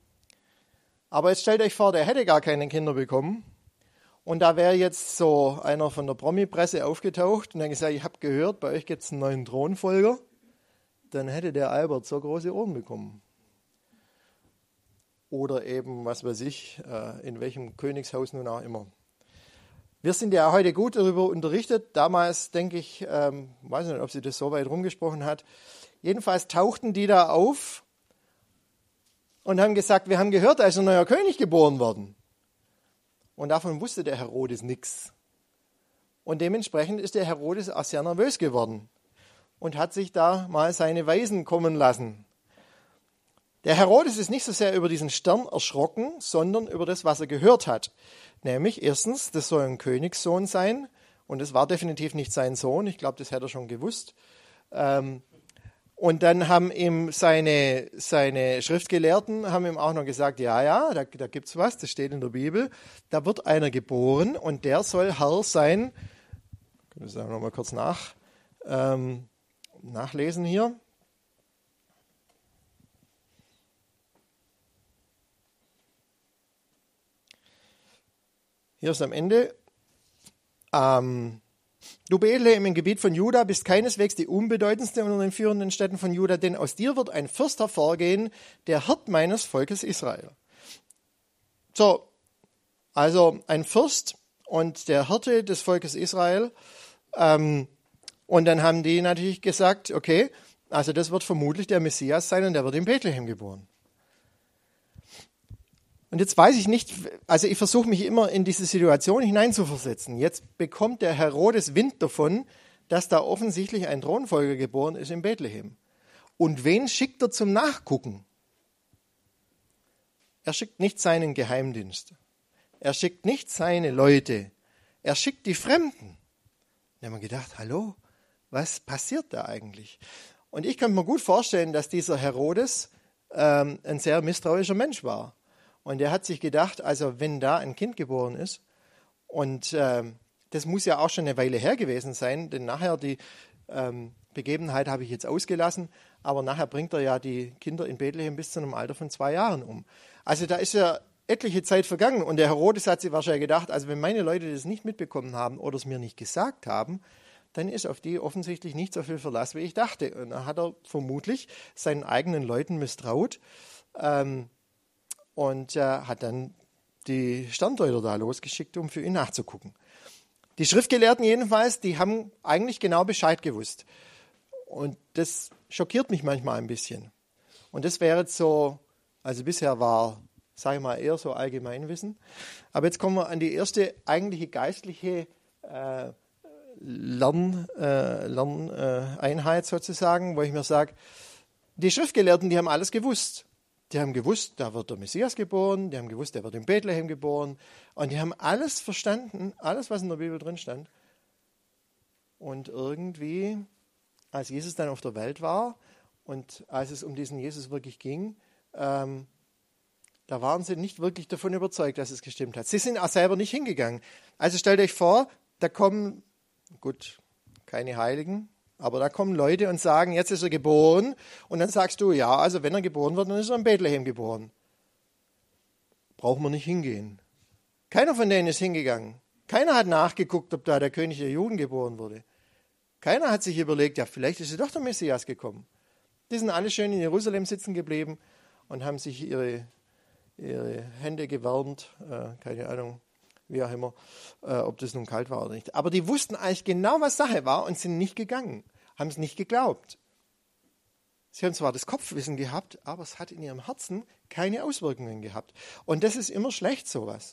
Aber jetzt stellt euch vor, der hätte gar keine Kinder bekommen. Und da wäre jetzt so einer von der Promi-Presse aufgetaucht und hat gesagt, ich habe gehört, bei euch gibt es einen neuen Thronfolger. Dann hätte der Albert so große Ohren bekommen. Oder eben, was weiß ich, in welchem Königshaus nun auch immer. Wir sind ja heute gut darüber unterrichtet. Damals, denke ich, ähm, weiß nicht, ob sie das so weit rumgesprochen hat. Jedenfalls tauchten die da auf und haben gesagt, wir haben gehört, da ist ein neuer König geboren worden. Und davon wusste der Herodes nichts. Und dementsprechend ist der Herodes auch sehr nervös geworden und hat sich da mal seine Weisen kommen lassen. Der Herodes ist nicht so sehr über diesen Stern erschrocken, sondern über das, was er gehört hat. Nämlich erstens, das soll ein Königssohn sein und es war definitiv nicht sein Sohn. Ich glaube, das hätte er schon gewusst. Und dann haben ihm seine, seine Schriftgelehrten haben ihm auch noch gesagt, ja, ja, da, da gibt es was, das steht in der Bibel. Da wird einer geboren und der soll Herr sein. Können wir das noch mal kurz nach, ähm, nachlesen hier. Hier ist am Ende, ähm, du Bethlehem im Gebiet von Juda bist keineswegs die unbedeutendste unter den führenden Städten von Juda, denn aus dir wird ein Fürst hervorgehen, der Hirt meines Volkes Israel. So, also ein Fürst und der Hirte des Volkes Israel. Ähm, und dann haben die natürlich gesagt, okay, also das wird vermutlich der Messias sein und der wird in Bethlehem geboren. Und jetzt weiß ich nicht, also ich versuche mich immer in diese Situation hineinzuversetzen. Jetzt bekommt der Herodes Wind davon, dass da offensichtlich ein Thronfolger geboren ist in Bethlehem. Und wen schickt er zum Nachgucken? Er schickt nicht seinen Geheimdienst. Er schickt nicht seine Leute. Er schickt die Fremden. Da haben wir gedacht, hallo, was passiert da eigentlich? Und ich kann mir gut vorstellen, dass dieser Herodes ähm, ein sehr misstrauischer Mensch war. Und er hat sich gedacht, also wenn da ein Kind geboren ist, und äh, das muss ja auch schon eine Weile her gewesen sein, denn nachher die ähm, Begebenheit habe ich jetzt ausgelassen, aber nachher bringt er ja die Kinder in Bethlehem bis zu einem Alter von zwei Jahren um. Also da ist ja etliche Zeit vergangen und der Herodes hat sich wahrscheinlich gedacht, also wenn meine Leute das nicht mitbekommen haben oder es mir nicht gesagt haben, dann ist auf die offensichtlich nicht so viel Verlass, wie ich dachte. Und dann hat er vermutlich seinen eigenen Leuten misstraut, ähm, und äh, hat dann die Sterndeuter da losgeschickt, um für ihn nachzugucken. Die Schriftgelehrten jedenfalls, die haben eigentlich genau Bescheid gewusst. Und das schockiert mich manchmal ein bisschen. Und das wäre jetzt so, also bisher war, sage ich mal, eher so Allgemeinwissen. Aber jetzt kommen wir an die erste eigentliche geistliche äh, Lern, äh, Lerneinheit sozusagen, wo ich mir sage, die Schriftgelehrten, die haben alles gewusst. Die haben gewusst, da wird der Messias geboren, die haben gewusst, der wird in Bethlehem geboren. Und die haben alles verstanden, alles, was in der Bibel drin stand. Und irgendwie, als Jesus dann auf der Welt war und als es um diesen Jesus wirklich ging, ähm, da waren sie nicht wirklich davon überzeugt, dass es gestimmt hat. Sie sind auch selber nicht hingegangen. Also stellt euch vor, da kommen, gut, keine Heiligen, aber da kommen Leute und sagen, jetzt ist er geboren. Und dann sagst du, ja, also wenn er geboren wird, dann ist er in Bethlehem geboren. Brauchen wir nicht hingehen. Keiner von denen ist hingegangen. Keiner hat nachgeguckt, ob da der König der Juden geboren wurde. Keiner hat sich überlegt, ja, vielleicht ist ja doch der Messias gekommen. Die sind alle schön in Jerusalem sitzen geblieben und haben sich ihre, ihre Hände gewärmt. Äh, keine Ahnung, wie auch immer, äh, ob das nun kalt war oder nicht. Aber die wussten eigentlich genau, was Sache war und sind nicht gegangen, haben es nicht geglaubt. Sie haben zwar das Kopfwissen gehabt, aber es hat in ihrem Herzen keine Auswirkungen gehabt. Und das ist immer schlecht, sowas.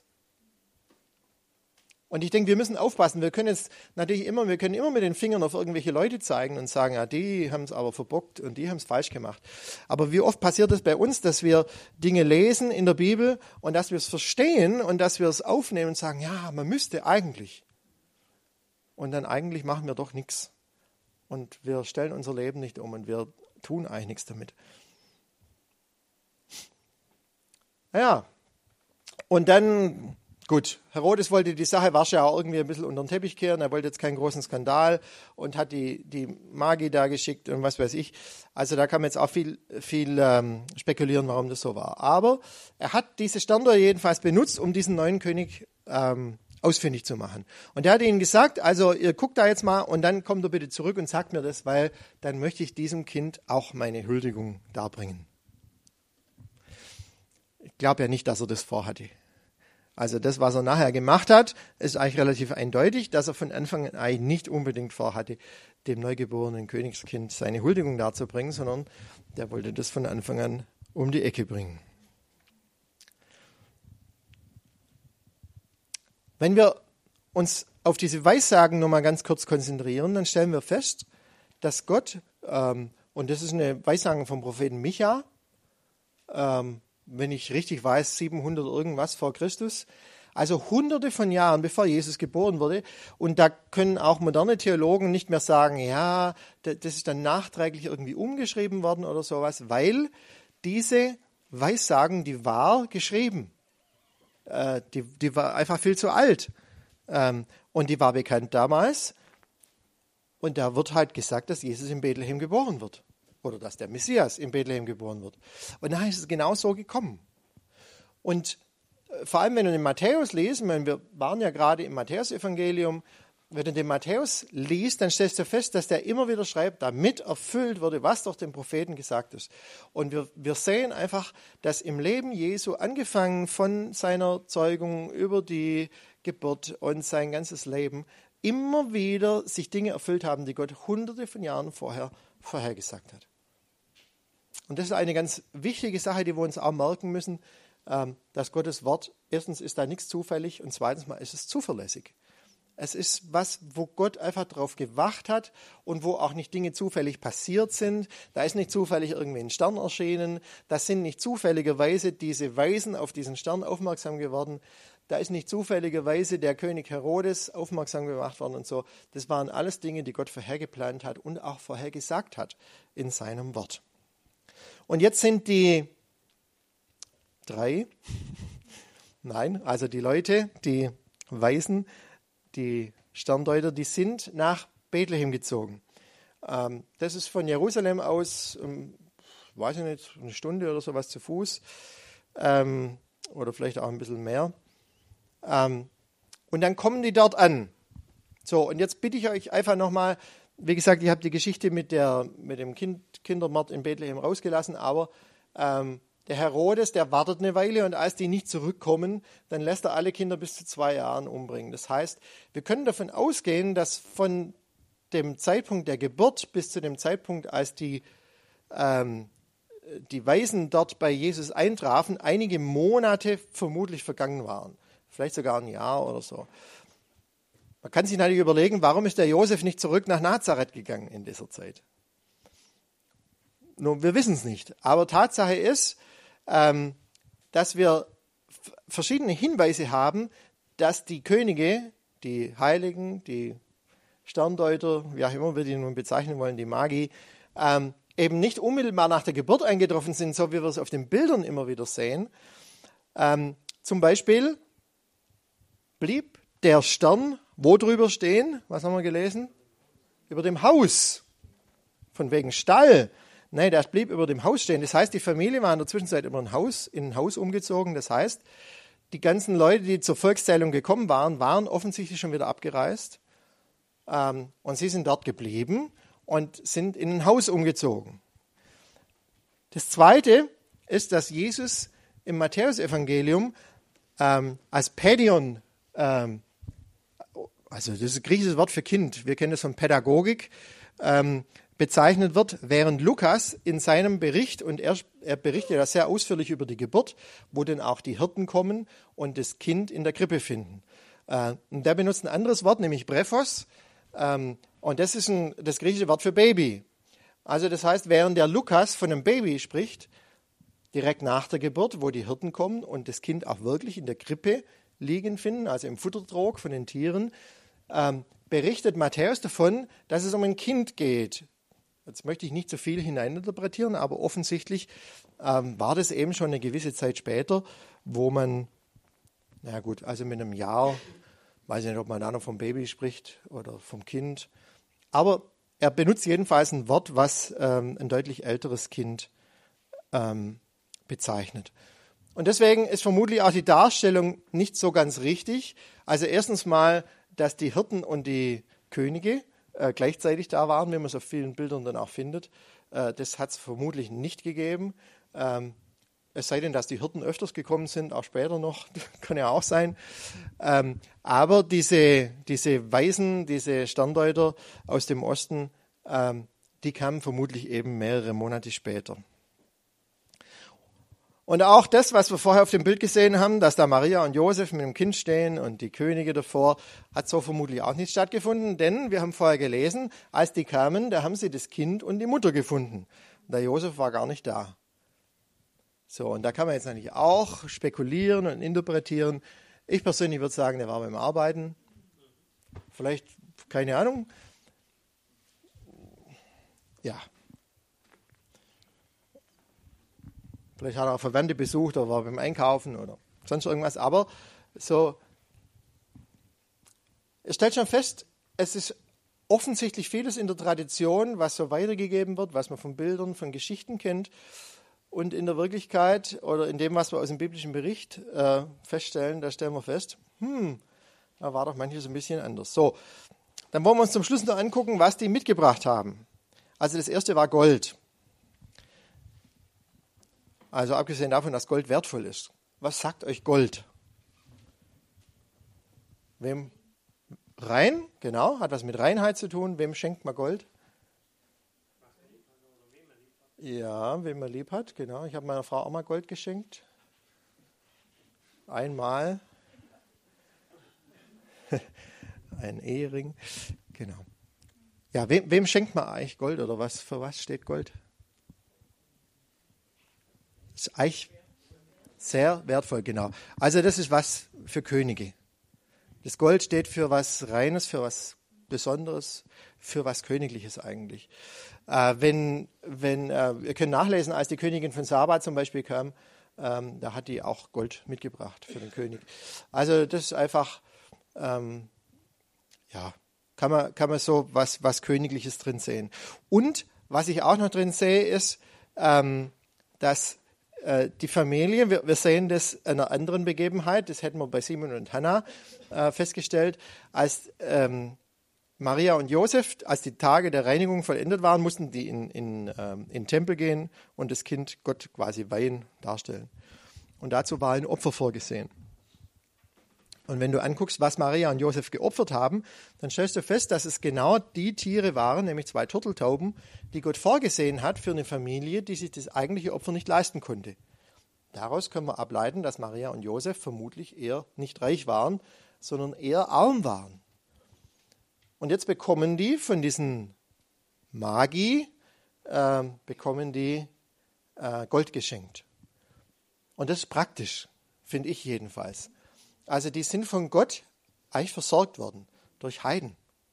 Und ich denke, wir müssen aufpassen. Wir können jetzt natürlich immer, wir können immer mit den Fingern auf irgendwelche Leute zeigen und sagen, ja, die haben es aber verbockt und die haben es falsch gemacht. Aber wie oft passiert es bei uns, dass wir Dinge lesen in der Bibel und dass wir es verstehen und dass wir es aufnehmen und sagen, ja, man müsste eigentlich. Und dann eigentlich machen wir doch nichts. Und wir stellen unser Leben nicht um und wir tun eigentlich nichts damit. Ja, und dann... Gut, Herodes wollte die Sache wahrscheinlich auch irgendwie ein bisschen unter den Teppich kehren. Er wollte jetzt keinen großen Skandal und hat die, die Magi da geschickt und was weiß ich. Also da kann man jetzt auch viel, viel ähm, spekulieren, warum das so war. Aber er hat diese Sterndeuter jedenfalls benutzt, um diesen neuen König ähm, ausfindig zu machen. Und er hat ihnen gesagt, also ihr guckt da jetzt mal und dann kommt er bitte zurück und sagt mir das, weil dann möchte ich diesem Kind auch meine Huldigung darbringen. Ich glaube ja nicht, dass er das vorhatte. Also das, was er nachher gemacht hat, ist eigentlich relativ eindeutig, dass er von Anfang an eigentlich nicht unbedingt vorhatte, dem neugeborenen Königskind seine Huldigung darzubringen, sondern der wollte das von Anfang an um die Ecke bringen. Wenn wir uns auf diese Weissagen nochmal ganz kurz konzentrieren, dann stellen wir fest, dass Gott, ähm, und das ist eine Weissagung vom Propheten Micha, ähm, wenn ich richtig weiß, siebenhundert irgendwas vor Christus, also hunderte von Jahren, bevor Jesus geboren wurde. Und da können auch moderne Theologen nicht mehr sagen, ja, das ist dann nachträglich irgendwie umgeschrieben worden oder sowas, weil diese Weissagen, die war geschrieben. Äh, die, die war einfach viel zu alt. Ähm, und die war bekannt damals. Und da wird halt gesagt, dass Jesus in Bethlehem geboren wird. Oder dass der Messias in Bethlehem geboren wird. Und da ist es genau so gekommen. Und vor allem, wenn du den Matthäus liest, wir waren ja gerade im Matthäusevangelium, wenn du den Matthäus liest, dann stellst du fest, dass der immer wieder schreibt, damit erfüllt wurde, was durch den Propheten gesagt ist. Und wir, wir sehen einfach, dass im Leben Jesu, angefangen von seiner Zeugung über die Geburt und sein ganzes Leben, immer wieder sich Dinge erfüllt haben, die Gott hunderte von Jahren vorher vorhergesagt hat. Und das ist eine ganz wichtige Sache, die wir uns auch merken müssen, dass Gottes Wort, erstens ist da nichts zufällig und zweitens mal ist es zuverlässig. Es ist was, wo Gott einfach drauf gewacht hat und wo auch nicht Dinge zufällig passiert sind. Da ist nicht zufällig irgendwie ein Stern erschienen. Da sind nicht zufälligerweise diese Weisen auf diesen Stern aufmerksam geworden. Da ist nicht zufälligerweise der König Herodes aufmerksam gemacht worden und so. Das waren alles Dinge, die Gott vorhergeplant hat und auch vorhergesagt hat in seinem Wort. Und jetzt sind die drei, nein, also die Leute, die Weisen, die Sterndeuter, die sind nach Bethlehem gezogen. Ähm, das ist von Jerusalem aus, ähm, weiß ich nicht, eine Stunde oder sowas zu Fuß ähm, oder vielleicht auch ein bisschen mehr. Ähm, und dann kommen die dort an. So, und jetzt bitte ich euch einfach nochmal, wie gesagt, ich habe die Geschichte mit, der, mit dem kind, Kindermord in Bethlehem rausgelassen, aber ähm, der Herodes, der wartet eine Weile und als die nicht zurückkommen, dann lässt er alle Kinder bis zu zwei Jahren umbringen. Das heißt, wir können davon ausgehen, dass von dem Zeitpunkt der Geburt bis zu dem Zeitpunkt, als die, ähm, die Weisen dort bei Jesus eintrafen, einige Monate vermutlich vergangen waren. Vielleicht sogar ein Jahr oder so. Man kann sich natürlich überlegen, warum ist der Josef nicht zurück nach Nazareth gegangen in dieser Zeit? Nun, wir wissen es nicht. Aber Tatsache ist, ähm, dass wir f- verschiedene Hinweise haben, dass die Könige, die Heiligen, die Sterndeuter, wie auch immer wir die nun bezeichnen wollen, die Magi, ähm, eben nicht unmittelbar nach der Geburt eingetroffen sind, so wie wir es auf den Bildern immer wieder sehen. Ähm, zum Beispiel blieb der Stern, wo drüber stehen? Was haben wir gelesen? Über dem Haus. Von wegen Stall. Nein, das blieb über dem Haus stehen. Das heißt, die Familie war in der Zwischenzeit über ein Haus, in ein Haus umgezogen. Das heißt, die ganzen Leute, die zur Volkszählung gekommen waren, waren offensichtlich schon wieder abgereist. Ähm, und sie sind dort geblieben und sind in ein Haus umgezogen. Das Zweite ist, dass Jesus im Matthäusevangelium ähm, als Pädion, ähm, also das ist ein griechisches Wort für Kind, wir kennen das von Pädagogik, ähm, bezeichnet wird, während Lukas in seinem Bericht, und er, er berichtet ja sehr ausführlich über die Geburt, wo dann auch die Hirten kommen und das Kind in der Krippe finden. Äh, und der benutzt ein anderes Wort, nämlich Brephos, ähm, und das ist ein, das griechische Wort für Baby. Also das heißt, während der Lukas von einem Baby spricht, direkt nach der Geburt, wo die Hirten kommen und das Kind auch wirklich in der Krippe liegen finden, also im Futtertrog von den Tieren, ähm, berichtet Matthäus davon, dass es um ein Kind geht. Jetzt möchte ich nicht so viel hineininterpretieren, aber offensichtlich ähm, war das eben schon eine gewisse Zeit später, wo man, na gut, also mit einem Jahr, weiß ich nicht, ob man da noch vom Baby spricht oder vom Kind, aber er benutzt jedenfalls ein Wort, was ähm, ein deutlich älteres Kind ähm, bezeichnet. Und deswegen ist vermutlich auch die Darstellung nicht so ganz richtig. Also erstens mal, dass die Hirten und die Könige äh, gleichzeitig da waren, wie man es auf vielen Bildern dann auch findet. Äh, das hat es vermutlich nicht gegeben. Ähm, Es sei denn, dass die Hirten öfters gekommen sind, auch später noch, kann ja auch sein. Ähm, aber diese, diese Weisen, diese Sterndeuter aus dem Osten, ähm, die kamen vermutlich eben mehrere Monate später. Und auch das, was wir vorher auf dem Bild gesehen haben, dass da Maria und Josef mit dem Kind stehen und die Könige davor, hat so vermutlich auch nicht stattgefunden, denn wir haben vorher gelesen, als die kamen, da haben sie das Kind und die Mutter gefunden. Der Josef war gar nicht da. So, und da kann man jetzt natürlich auch spekulieren und interpretieren. Ich persönlich würde sagen, der war beim Arbeiten. Vielleicht, keine Ahnung. Ja. Vielleicht hat er Verwandte besucht oder war beim Einkaufen oder sonst irgendwas. Aber so, es stellt schon fest, es ist offensichtlich vieles in der Tradition, was so weitergegeben wird, was man von Bildern, von Geschichten kennt. Und in der Wirklichkeit oder in dem, was wir aus dem biblischen Bericht äh, feststellen, da stellen wir fest, hm, da war doch manches ein bisschen anders. So, dann wollen wir uns zum Schluss noch angucken, was die mitgebracht haben. Also das erste war Gold. Also abgesehen davon, dass Gold wertvoll ist. Was sagt euch Gold? Wem? Rein, genau, hat was mit Reinheit zu tun. Wem schenkt man Gold? Ja, wen man lieb hat, genau. Ich habe meiner Frau auch mal Gold geschenkt. Einmal. Ein Ehering. Genau. Ja, wem, wem schenkt man eigentlich Gold oder was? Für was steht Gold? Das ist eigentlich sehr wertvoll, genau. Also das ist was für Könige. Das Gold steht für was Reines, für was Besonderes, für was Königliches eigentlich. Äh, wenn, wenn, äh, ihr könnt nachlesen, als die Königin von Saba zum Beispiel kam, ähm, da hat die auch Gold mitgebracht für den König. Also das ist einfach, ähm, ja, kann man, kann man so was, was Königliches drin sehen. Und was ich auch noch drin sehe, ist, ähm, dass äh, die Familie, wir, wir sehen das in einer anderen Begebenheit, das hätten wir bei Simon und Hannah äh, festgestellt, als ähm, Maria und Josef, als die Tage der Reinigung vollendet waren, mussten die in, in, ähm, in den Tempel gehen und das Kind Gott quasi weihen, darstellen. Und dazu war ein Opfer vorgesehen. Und wenn du anguckst, was Maria und Josef geopfert haben, dann stellst du fest, dass es genau die Tiere waren, nämlich zwei Turteltauben, die Gott vorgesehen hat für eine Familie, die sich das eigentliche Opfer nicht leisten konnte. Daraus können wir ableiten, dass Maria und Josef vermutlich eher nicht reich waren, sondern eher arm waren. Und jetzt bekommen die von diesen Magi, äh, bekommen die äh, Gold geschenkt. Und das ist praktisch, finde ich jedenfalls. Also die sind von Gott eigentlich versorgt worden, durch Heiden.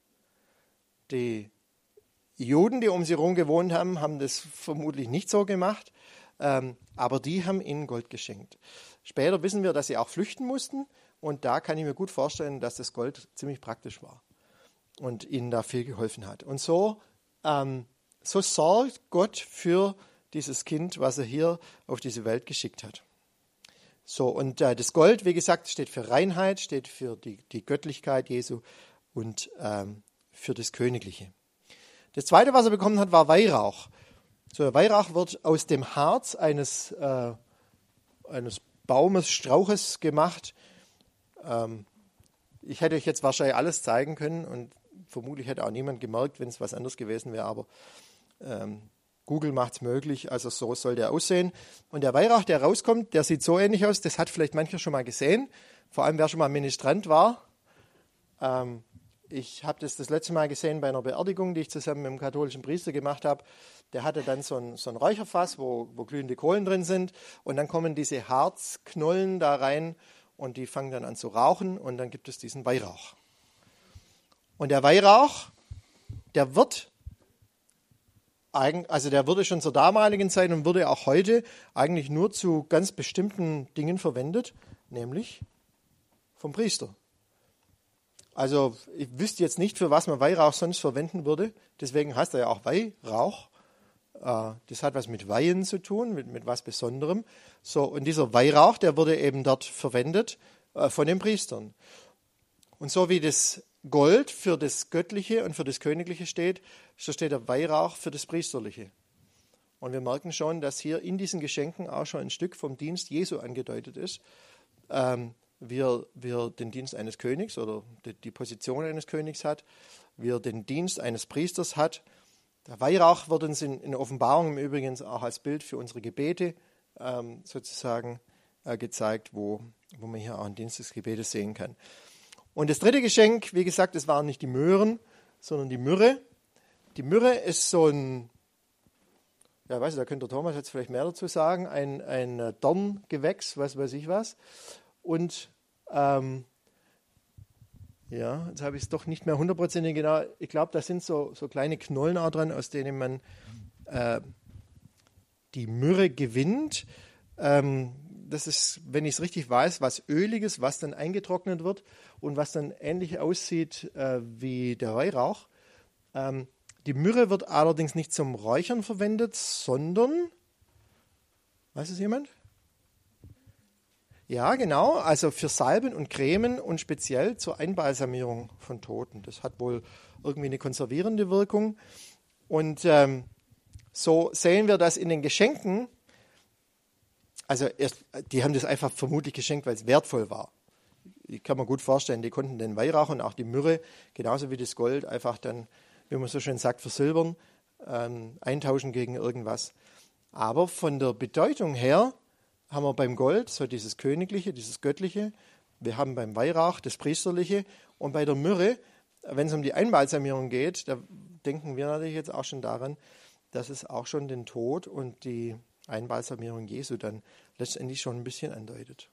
Die Juden, die um sie herum gewohnt haben, haben das vermutlich nicht so gemacht, ähm, aber die haben ihnen Gold geschenkt. Später wissen wir, dass sie auch flüchten mussten und da kann ich mir gut vorstellen, dass das Gold ziemlich praktisch war und ihnen da viel geholfen hat. Und so, ähm, so sorgt Gott für dieses Kind, was er hier auf diese Welt geschickt hat. So, und äh, das Gold, wie gesagt, steht für Reinheit, steht für die, die Göttlichkeit Jesu und ähm, für das Königliche. Das Zweite, was er bekommen hat, war Weihrauch. So, der Weihrauch wird aus dem Harz eines, äh, eines Baumes, Strauches gemacht. Ähm, ich hätte euch jetzt wahrscheinlich alles zeigen können und vermutlich hätte auch niemand gemerkt, wenn es was anderes gewesen wäre, aber ähm, Google macht es möglich, also so soll der aussehen. Und der Weihrauch, der rauskommt, der sieht so ähnlich aus, das hat vielleicht mancher schon mal gesehen, vor allem wer schon mal Ministrant war. Ähm, ich habe das das letzte Mal gesehen bei einer Beerdigung, die ich zusammen mit einem katholischen Priester gemacht habe. Der hatte dann so ein, so ein Räucherfass, wo, wo glühende Kohlen drin sind und dann kommen diese Harzknollen da rein und die fangen dann an zu rauchen und dann gibt es diesen Weihrauch. Und der Weihrauch, der wird Also der wurde schon zur damaligen Zeit und wurde auch heute eigentlich nur zu ganz bestimmten Dingen verwendet, nämlich vom Priester. Also ich wüsste jetzt nicht, für was man Weihrauch sonst verwenden würde. Deswegen heißt er ja auch Weihrauch. Das hat was mit Weihen zu tun, mit, mit was Besonderem. So, und dieser Weihrauch, der wurde eben dort verwendet von den Priestern. Und so wie das Gold für das Göttliche und für das Königliche steht, so steht der Weihrauch für das Priesterliche. Und wir merken schon, dass hier in diesen Geschenken auch schon ein Stück vom Dienst Jesu angedeutet ist. Ähm, wie, er, wie er den Dienst eines Königs oder die, die Position eines Königs hat, wie er den Dienst eines Priesters hat. Der Weihrauch wird uns in, in der Offenbarung im Übrigen auch als Bild für unsere Gebete ähm, sozusagen äh, gezeigt, wo, wo man hier auch einen Dienst des Gebetes sehen kann. Und das dritte Geschenk, wie gesagt, es waren nicht die Möhren, sondern die Myrrhe. Die Myrrhe ist so ein, ja, weiß ich, da könnte der Thomas jetzt vielleicht mehr dazu sagen, ein, ein Dorngewächs, was weiß ich was. Und ähm, ja, jetzt habe ich es doch nicht mehr hundertprozentig genau. Ich glaube, da sind so, so kleine Knollen auch dran, aus denen man äh, die Myrrhe gewinnt. Ähm, das ist, wenn ich es richtig weiß, was Öliges, was dann eingetrocknet wird und was dann ähnlich aussieht äh, wie der Weihrauch. Ähm, die Myrrhe wird allerdings nicht zum Räuchern verwendet, sondern, weiß es jemand? Ja, genau, also für Salben und Cremen und speziell zur Einbalsamierung von Toten. Das hat wohl irgendwie eine konservierende Wirkung. Und ähm, so sehen wir das in den Geschenken. Also erst, die haben das einfach vermutlich geschenkt, weil es wertvoll war. Ich kann mir gut vorstellen, die konnten den Weihrauch und auch die Myrrhe, genauso wie das Gold, einfach dann, wie man so schön sagt, versilbern, ähm, eintauschen gegen irgendwas. Aber von der Bedeutung her haben wir beim Gold so dieses Königliche, dieses Göttliche. Wir haben beim Weihrauch das Priesterliche. Und bei der Myrrhe, wenn es um die Einbalsamierung geht, da denken wir natürlich jetzt auch schon daran, dass es auch schon den Tod und die Einbalsamierung Jesu dann letztendlich schon ein bisschen andeutet.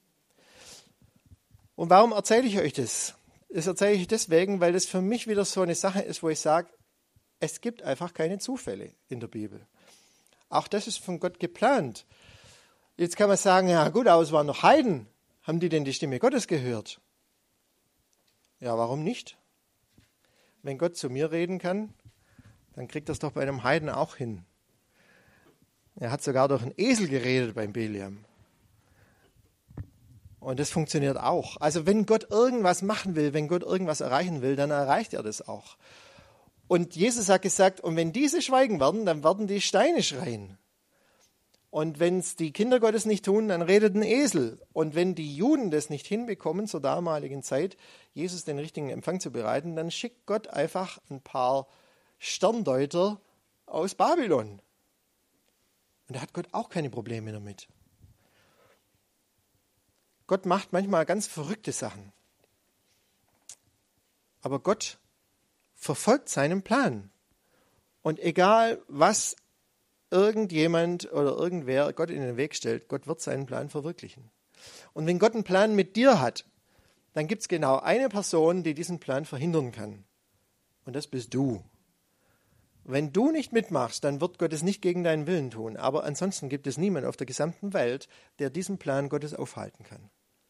Und warum erzähle ich euch das? Das erzähle ich deswegen, weil das für mich wieder so eine Sache ist, wo ich sage, es gibt einfach keine Zufälle in der Bibel. Auch das ist von Gott geplant. Jetzt kann man sagen, ja gut, aber es waren noch Heiden. Haben die denn die Stimme Gottes gehört? Ja, warum nicht? Wenn Gott zu mir reden kann, dann kriegt er es doch bei einem Heiden auch hin. Er hat sogar durch einen Esel geredet beim Biliam. Und das funktioniert auch. Also wenn Gott irgendwas machen will, wenn Gott irgendwas erreichen will, dann erreicht er das auch. Und Jesus hat gesagt, und wenn diese schweigen werden, dann werden die Steine schreien. Und wenn es die Kinder Gottes nicht tun, dann redet ein Esel. Und wenn die Juden das nicht hinbekommen, zur damaligen Zeit, Jesus den richtigen Empfang zu bereiten, dann schickt Gott einfach ein paar Sterndeuter aus Babylon. Und da hat Gott auch keine Probleme damit. Gott macht manchmal ganz verrückte Sachen. Aber Gott verfolgt seinen Plan. Und egal, was irgendjemand oder irgendwer Gott in den Weg stellt, Gott wird seinen Plan verwirklichen. Und wenn Gott einen Plan mit dir hat, dann gibt es genau eine Person, die diesen Plan verhindern kann. Und das bist du. Wenn du nicht mitmachst, dann wird Gott es nicht gegen deinen Willen tun. Aber ansonsten gibt es niemanden auf der gesamten Welt, der diesen Plan Gottes aufhalten kann.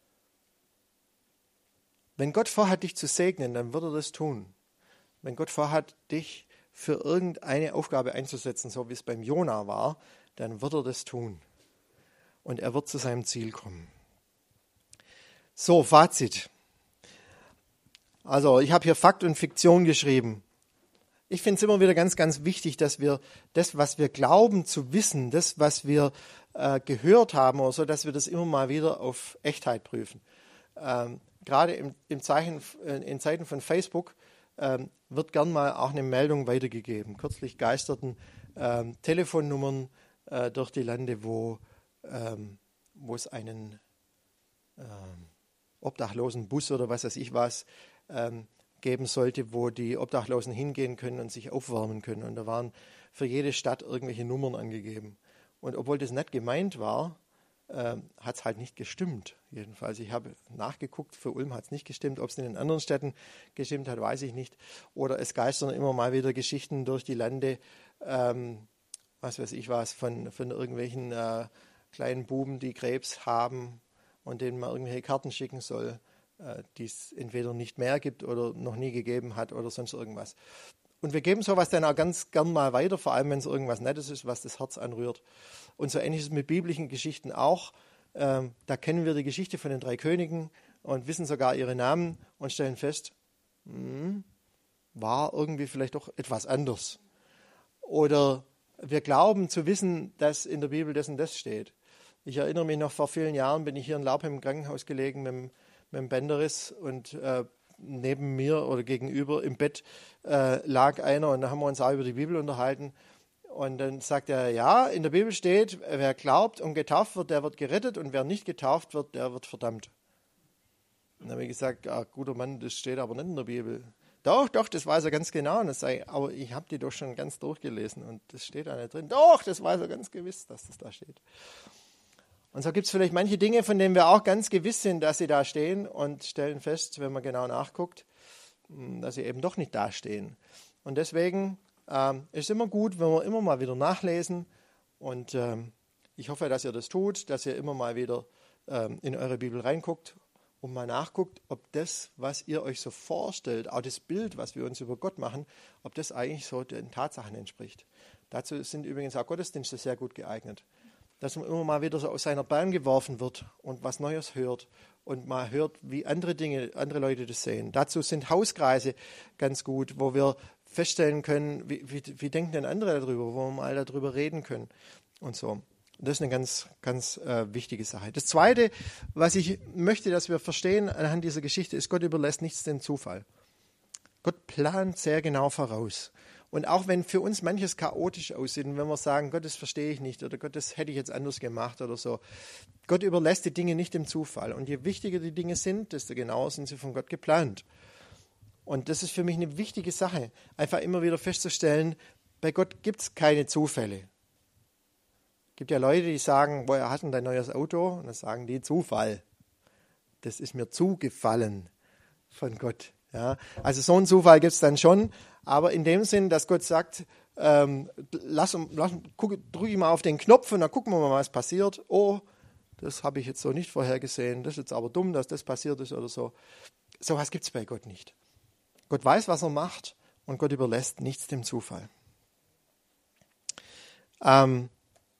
Wenn Gott vorhat, dich zu segnen, dann wird er das tun. Wenn Gott vorhat, dich für irgendeine Aufgabe einzusetzen, so wie es beim Jona war, dann wird er das tun. Und er wird zu seinem Ziel kommen. So, Fazit. Also, ich habe hier Fakt und Fiktion geschrieben. Ich finde es immer wieder ganz, ganz wichtig, dass wir das, was wir glauben zu wissen, das, was wir äh, gehört haben oder so, dass wir das immer mal wieder auf Echtheit prüfen. Ähm, gerade im, im Zeichen, in Zeiten von Facebook ähm, wird gern mal auch eine Meldung weitergegeben. Kürzlich geisterten ähm, Telefonnummern äh, durch die Lande, wo, ähm, wo es einen ähm, obdachlosen Bus oder was weiß ich was ähm, geben sollte, wo die Obdachlosen hingehen können und sich aufwärmen können. Und da waren für jede Stadt irgendwelche Nummern angegeben. Und obwohl das nicht gemeint war, äh, hat es halt nicht gestimmt. Jedenfalls, ich habe nachgeguckt, für Ulm hat es nicht gestimmt. Ob es in den anderen Städten gestimmt hat, weiß ich nicht. Oder es geistern immer mal wieder Geschichten durch die Lande, ähm, was weiß ich was, von, von irgendwelchen äh, kleinen Buben, die Krebs haben und denen man irgendwelche Karten schicken soll, die es entweder nicht mehr gibt oder noch nie gegeben hat oder sonst irgendwas. Und wir geben sowas dann auch ganz gern mal weiter, vor allem wenn es irgendwas Nettes ist, was das Herz anrührt. Und so ähnlich ist es mit biblischen Geschichten auch. Ähm, da kennen wir die Geschichte von den drei Königen und wissen sogar ihre Namen und stellen fest, mh, war irgendwie vielleicht doch etwas anders. Oder wir glauben zu wissen, dass in der Bibel das und das steht. Ich erinnere mich noch, vor vielen Jahren bin ich hier in Laubheim im Krankenhaus gelegen mit, dem- mit dem Bänderriss und äh, neben mir oder gegenüber im Bett äh, lag einer und da haben wir uns auch über die Bibel unterhalten. Und dann sagt er, ja, in der Bibel steht, wer glaubt und getauft wird, der wird gerettet und wer nicht getauft wird, der wird verdammt. Und dann habe ich gesagt, ah, guter Mann, das steht aber nicht in der Bibel. Doch, doch, das weiß er ganz genau. Und das sei, aber ich habe die doch schon ganz durchgelesen und das steht da nicht drin. Doch, das weiß er ganz gewiss, dass das da steht. Und so gibt es vielleicht manche Dinge, von denen wir auch ganz gewiss sind, dass sie da stehen und stellen fest, wenn man genau nachguckt, dass sie eben doch nicht da stehen. Und deswegen ähm, ist es immer gut, wenn wir immer mal wieder nachlesen. Und ähm, ich hoffe, dass ihr das tut, dass ihr immer mal wieder ähm, in eure Bibel reinguckt und mal nachguckt, ob das, was ihr euch so vorstellt, auch das Bild, was wir uns über Gott machen, ob das eigentlich so den Tatsachen entspricht. Dazu sind übrigens auch Gottesdienste sehr gut geeignet. Dass man immer mal wieder so aus seiner Bahn geworfen wird und was Neues hört und mal hört, wie andere Dinge, andere Leute das sehen. Dazu sind Hauskreise ganz gut, wo wir feststellen können, wie, wie, wie denken denn andere darüber, wo wir mal darüber reden können und so. Das ist eine ganz, ganz äh, wichtige Sache. Das Zweite, was ich möchte, dass wir verstehen anhand dieser Geschichte, ist, Gott überlässt nichts dem Zufall. Gott plant sehr genau voraus. Und auch wenn für uns manches chaotisch aussieht und wenn wir sagen, Gott, das verstehe ich nicht oder Gott, das hätte ich jetzt anders gemacht oder so. Gott überlässt die Dinge nicht dem Zufall. Und je wichtiger die Dinge sind, desto genauer sind sie von Gott geplant. Und das ist für mich eine wichtige Sache, einfach immer wieder festzustellen, bei Gott gibt es keine Zufälle. Es gibt ja Leute, die sagen, woher hat denn dein neues Auto? Und dann sagen die, Zufall. Das ist mir zugefallen von Gott. Ja, also so einen Zufall gibt es dann schon, aber in dem Sinn, dass Gott sagt, ähm, lass, lass, guck, drück ich mal auf den Knopf und dann gucken wir mal, was passiert. Oh, das habe ich jetzt so nicht vorhergesehen, das ist jetzt aber dumm, dass das passiert ist oder so. Sowas gibt es bei Gott nicht. Gott weiß, was er macht und Gott überlässt nichts dem Zufall. Ähm,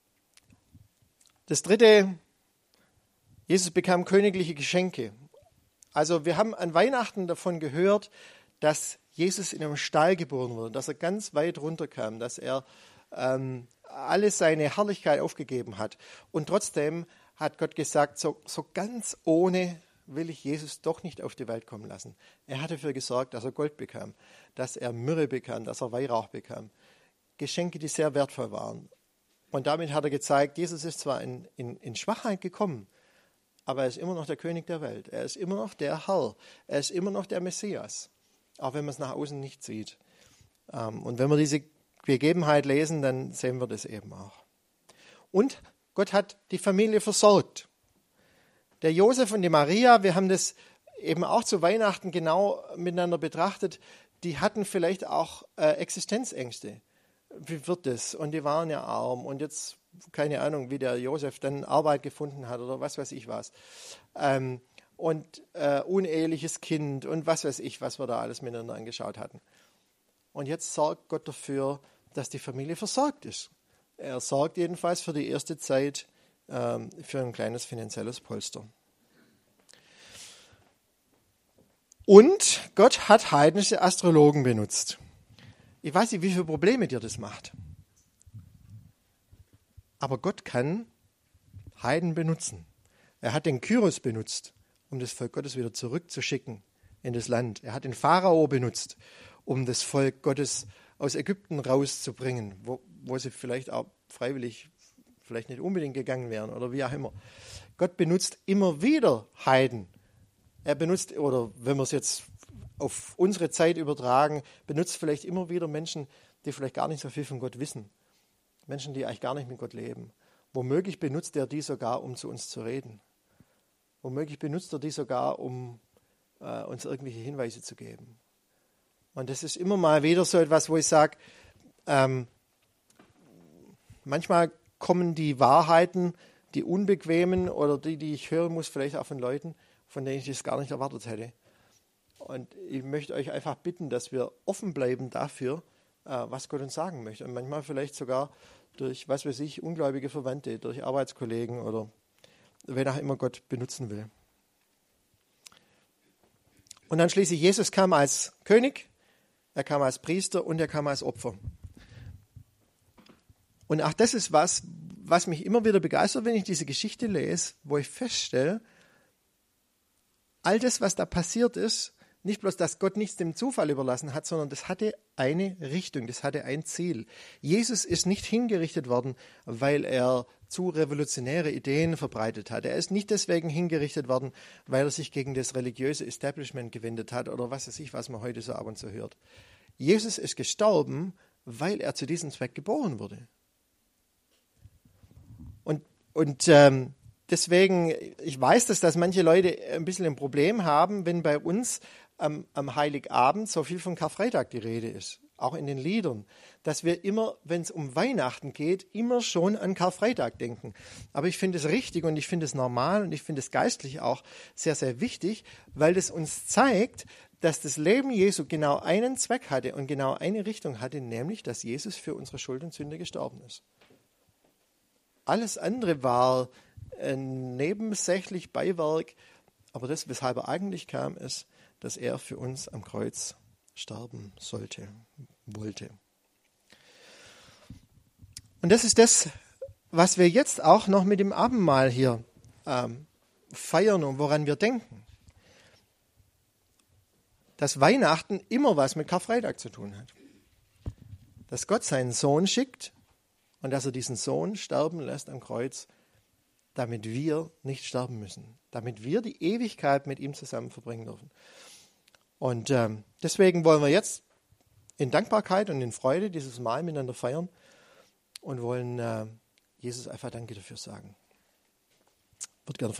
das Dritte, Jesus bekam königliche Geschenke. Also wir haben an Weihnachten davon gehört, dass Jesus in einem Stall geboren wurde, dass er ganz weit runterkam, dass er ähm, alles seine Herrlichkeit aufgegeben hat. Und trotzdem hat Gott gesagt, so, so ganz ohne will ich Jesus doch nicht auf die Welt kommen lassen. Er hat dafür gesorgt, dass er Gold bekam, dass er Myrrhe bekam, dass er Weihrauch bekam. Geschenke, die sehr wertvoll waren. Und damit hat er gezeigt, Jesus ist zwar in, in, in Schwachheit gekommen, aber er ist immer noch der König der Welt. Er ist immer noch der Herr. Er ist immer noch der Messias. Auch wenn man es nach außen nicht sieht. Und wenn wir diese Begebenheit lesen, dann sehen wir das eben auch. Und Gott hat die Familie versorgt. Der Josef und die Maria, wir haben das eben auch zu Weihnachten genau miteinander betrachtet, die hatten vielleicht auch äh, Existenzängste. Wie wird das? Und die waren ja arm und jetzt keine Ahnung, wie der Josef dann Arbeit gefunden hat oder was weiß ich was. Ähm, und äh, uneheliches Kind und was weiß ich, was wir da alles miteinander angeschaut hatten. Und jetzt sorgt Gott dafür, dass die Familie versorgt ist. Er sorgt jedenfalls für die erste Zeit ähm, für ein kleines finanzielles Polster. Und Gott hat heidnische Astrologen benutzt. Ich weiß nicht, wie viele Probleme dir das macht. Aber Gott kann Heiden benutzen. Er hat den Kyros benutzt, um das Volk Gottes wieder zurückzuschicken in das Land. Er hat den Pharao benutzt, um das Volk Gottes aus Ägypten rauszubringen, wo, wo sie vielleicht auch freiwillig, vielleicht nicht unbedingt gegangen wären oder wie auch immer. Gott benutzt immer wieder Heiden. Er benutzt, oder wenn wir es jetzt auf unsere Zeit übertragen, benutzt vielleicht immer wieder Menschen, die vielleicht gar nicht so viel von Gott wissen. Menschen, die eigentlich gar nicht mit Gott leben. Womöglich benutzt er die sogar, um zu uns zu reden. Womöglich benutzt er die sogar, um äh, uns irgendwelche Hinweise zu geben. Und das ist immer mal wieder so etwas, wo ich sage, ähm, manchmal kommen die Wahrheiten, die unbequemen oder die, die ich hören muss, vielleicht auch von Leuten, von denen ich das gar nicht erwartet hätte. Und ich möchte euch einfach bitten, dass wir offen bleiben dafür, was Gott uns sagen möchte. Und manchmal vielleicht sogar durch, was weiß ich, ungläubige Verwandte, durch Arbeitskollegen oder wen auch immer Gott benutzen will. Und dann schließlich, Jesus kam als König, er kam als Priester und er kam als Opfer. Und auch das ist was, was mich immer wieder begeistert, wenn ich diese Geschichte lese, wo ich feststelle, all das, was da passiert ist, nicht bloß, dass Gott nichts dem Zufall überlassen hat, sondern das hatte eine Richtung, das hatte ein Ziel. Jesus ist nicht hingerichtet worden, weil er zu revolutionäre Ideen verbreitet hat. Er ist nicht deswegen hingerichtet worden, weil er sich gegen das religiöse Establishment gewendet hat oder was weiß ich, was man heute so ab und zu hört. Jesus ist gestorben, weil er zu diesem Zweck geboren wurde. Und, und ähm, deswegen, ich weiß, dass das manche Leute ein bisschen ein Problem haben, wenn bei uns am, am Heiligabend so viel von Karfreitag die Rede ist, auch in den Liedern, dass wir immer, wenn es um Weihnachten geht, immer schon an Karfreitag denken. Aber ich finde es richtig und ich finde es normal und ich finde es geistlich auch sehr, sehr wichtig, weil es uns zeigt, dass das Leben Jesu genau einen Zweck hatte und genau eine Richtung hatte, nämlich, dass Jesus für unsere Schuld und Sünde gestorben ist. Alles andere war ein nebensächlich Beiwerk, aber das, weshalb er eigentlich kam, ist, dass er für uns am Kreuz sterben sollte, wollte. Und das ist das, was wir jetzt auch noch mit dem Abendmahl hier ähm, feiern und woran wir denken. Dass Weihnachten immer was mit Karfreitag zu tun hat. Dass Gott seinen Sohn schickt und dass er diesen Sohn sterben lässt am Kreuz, damit wir nicht sterben müssen, damit wir die Ewigkeit mit ihm zusammen verbringen dürfen. Und ähm, deswegen wollen wir jetzt in Dankbarkeit und in Freude dieses Mahl miteinander feiern und wollen äh, Jesus einfach Danke dafür sagen. Wird gerne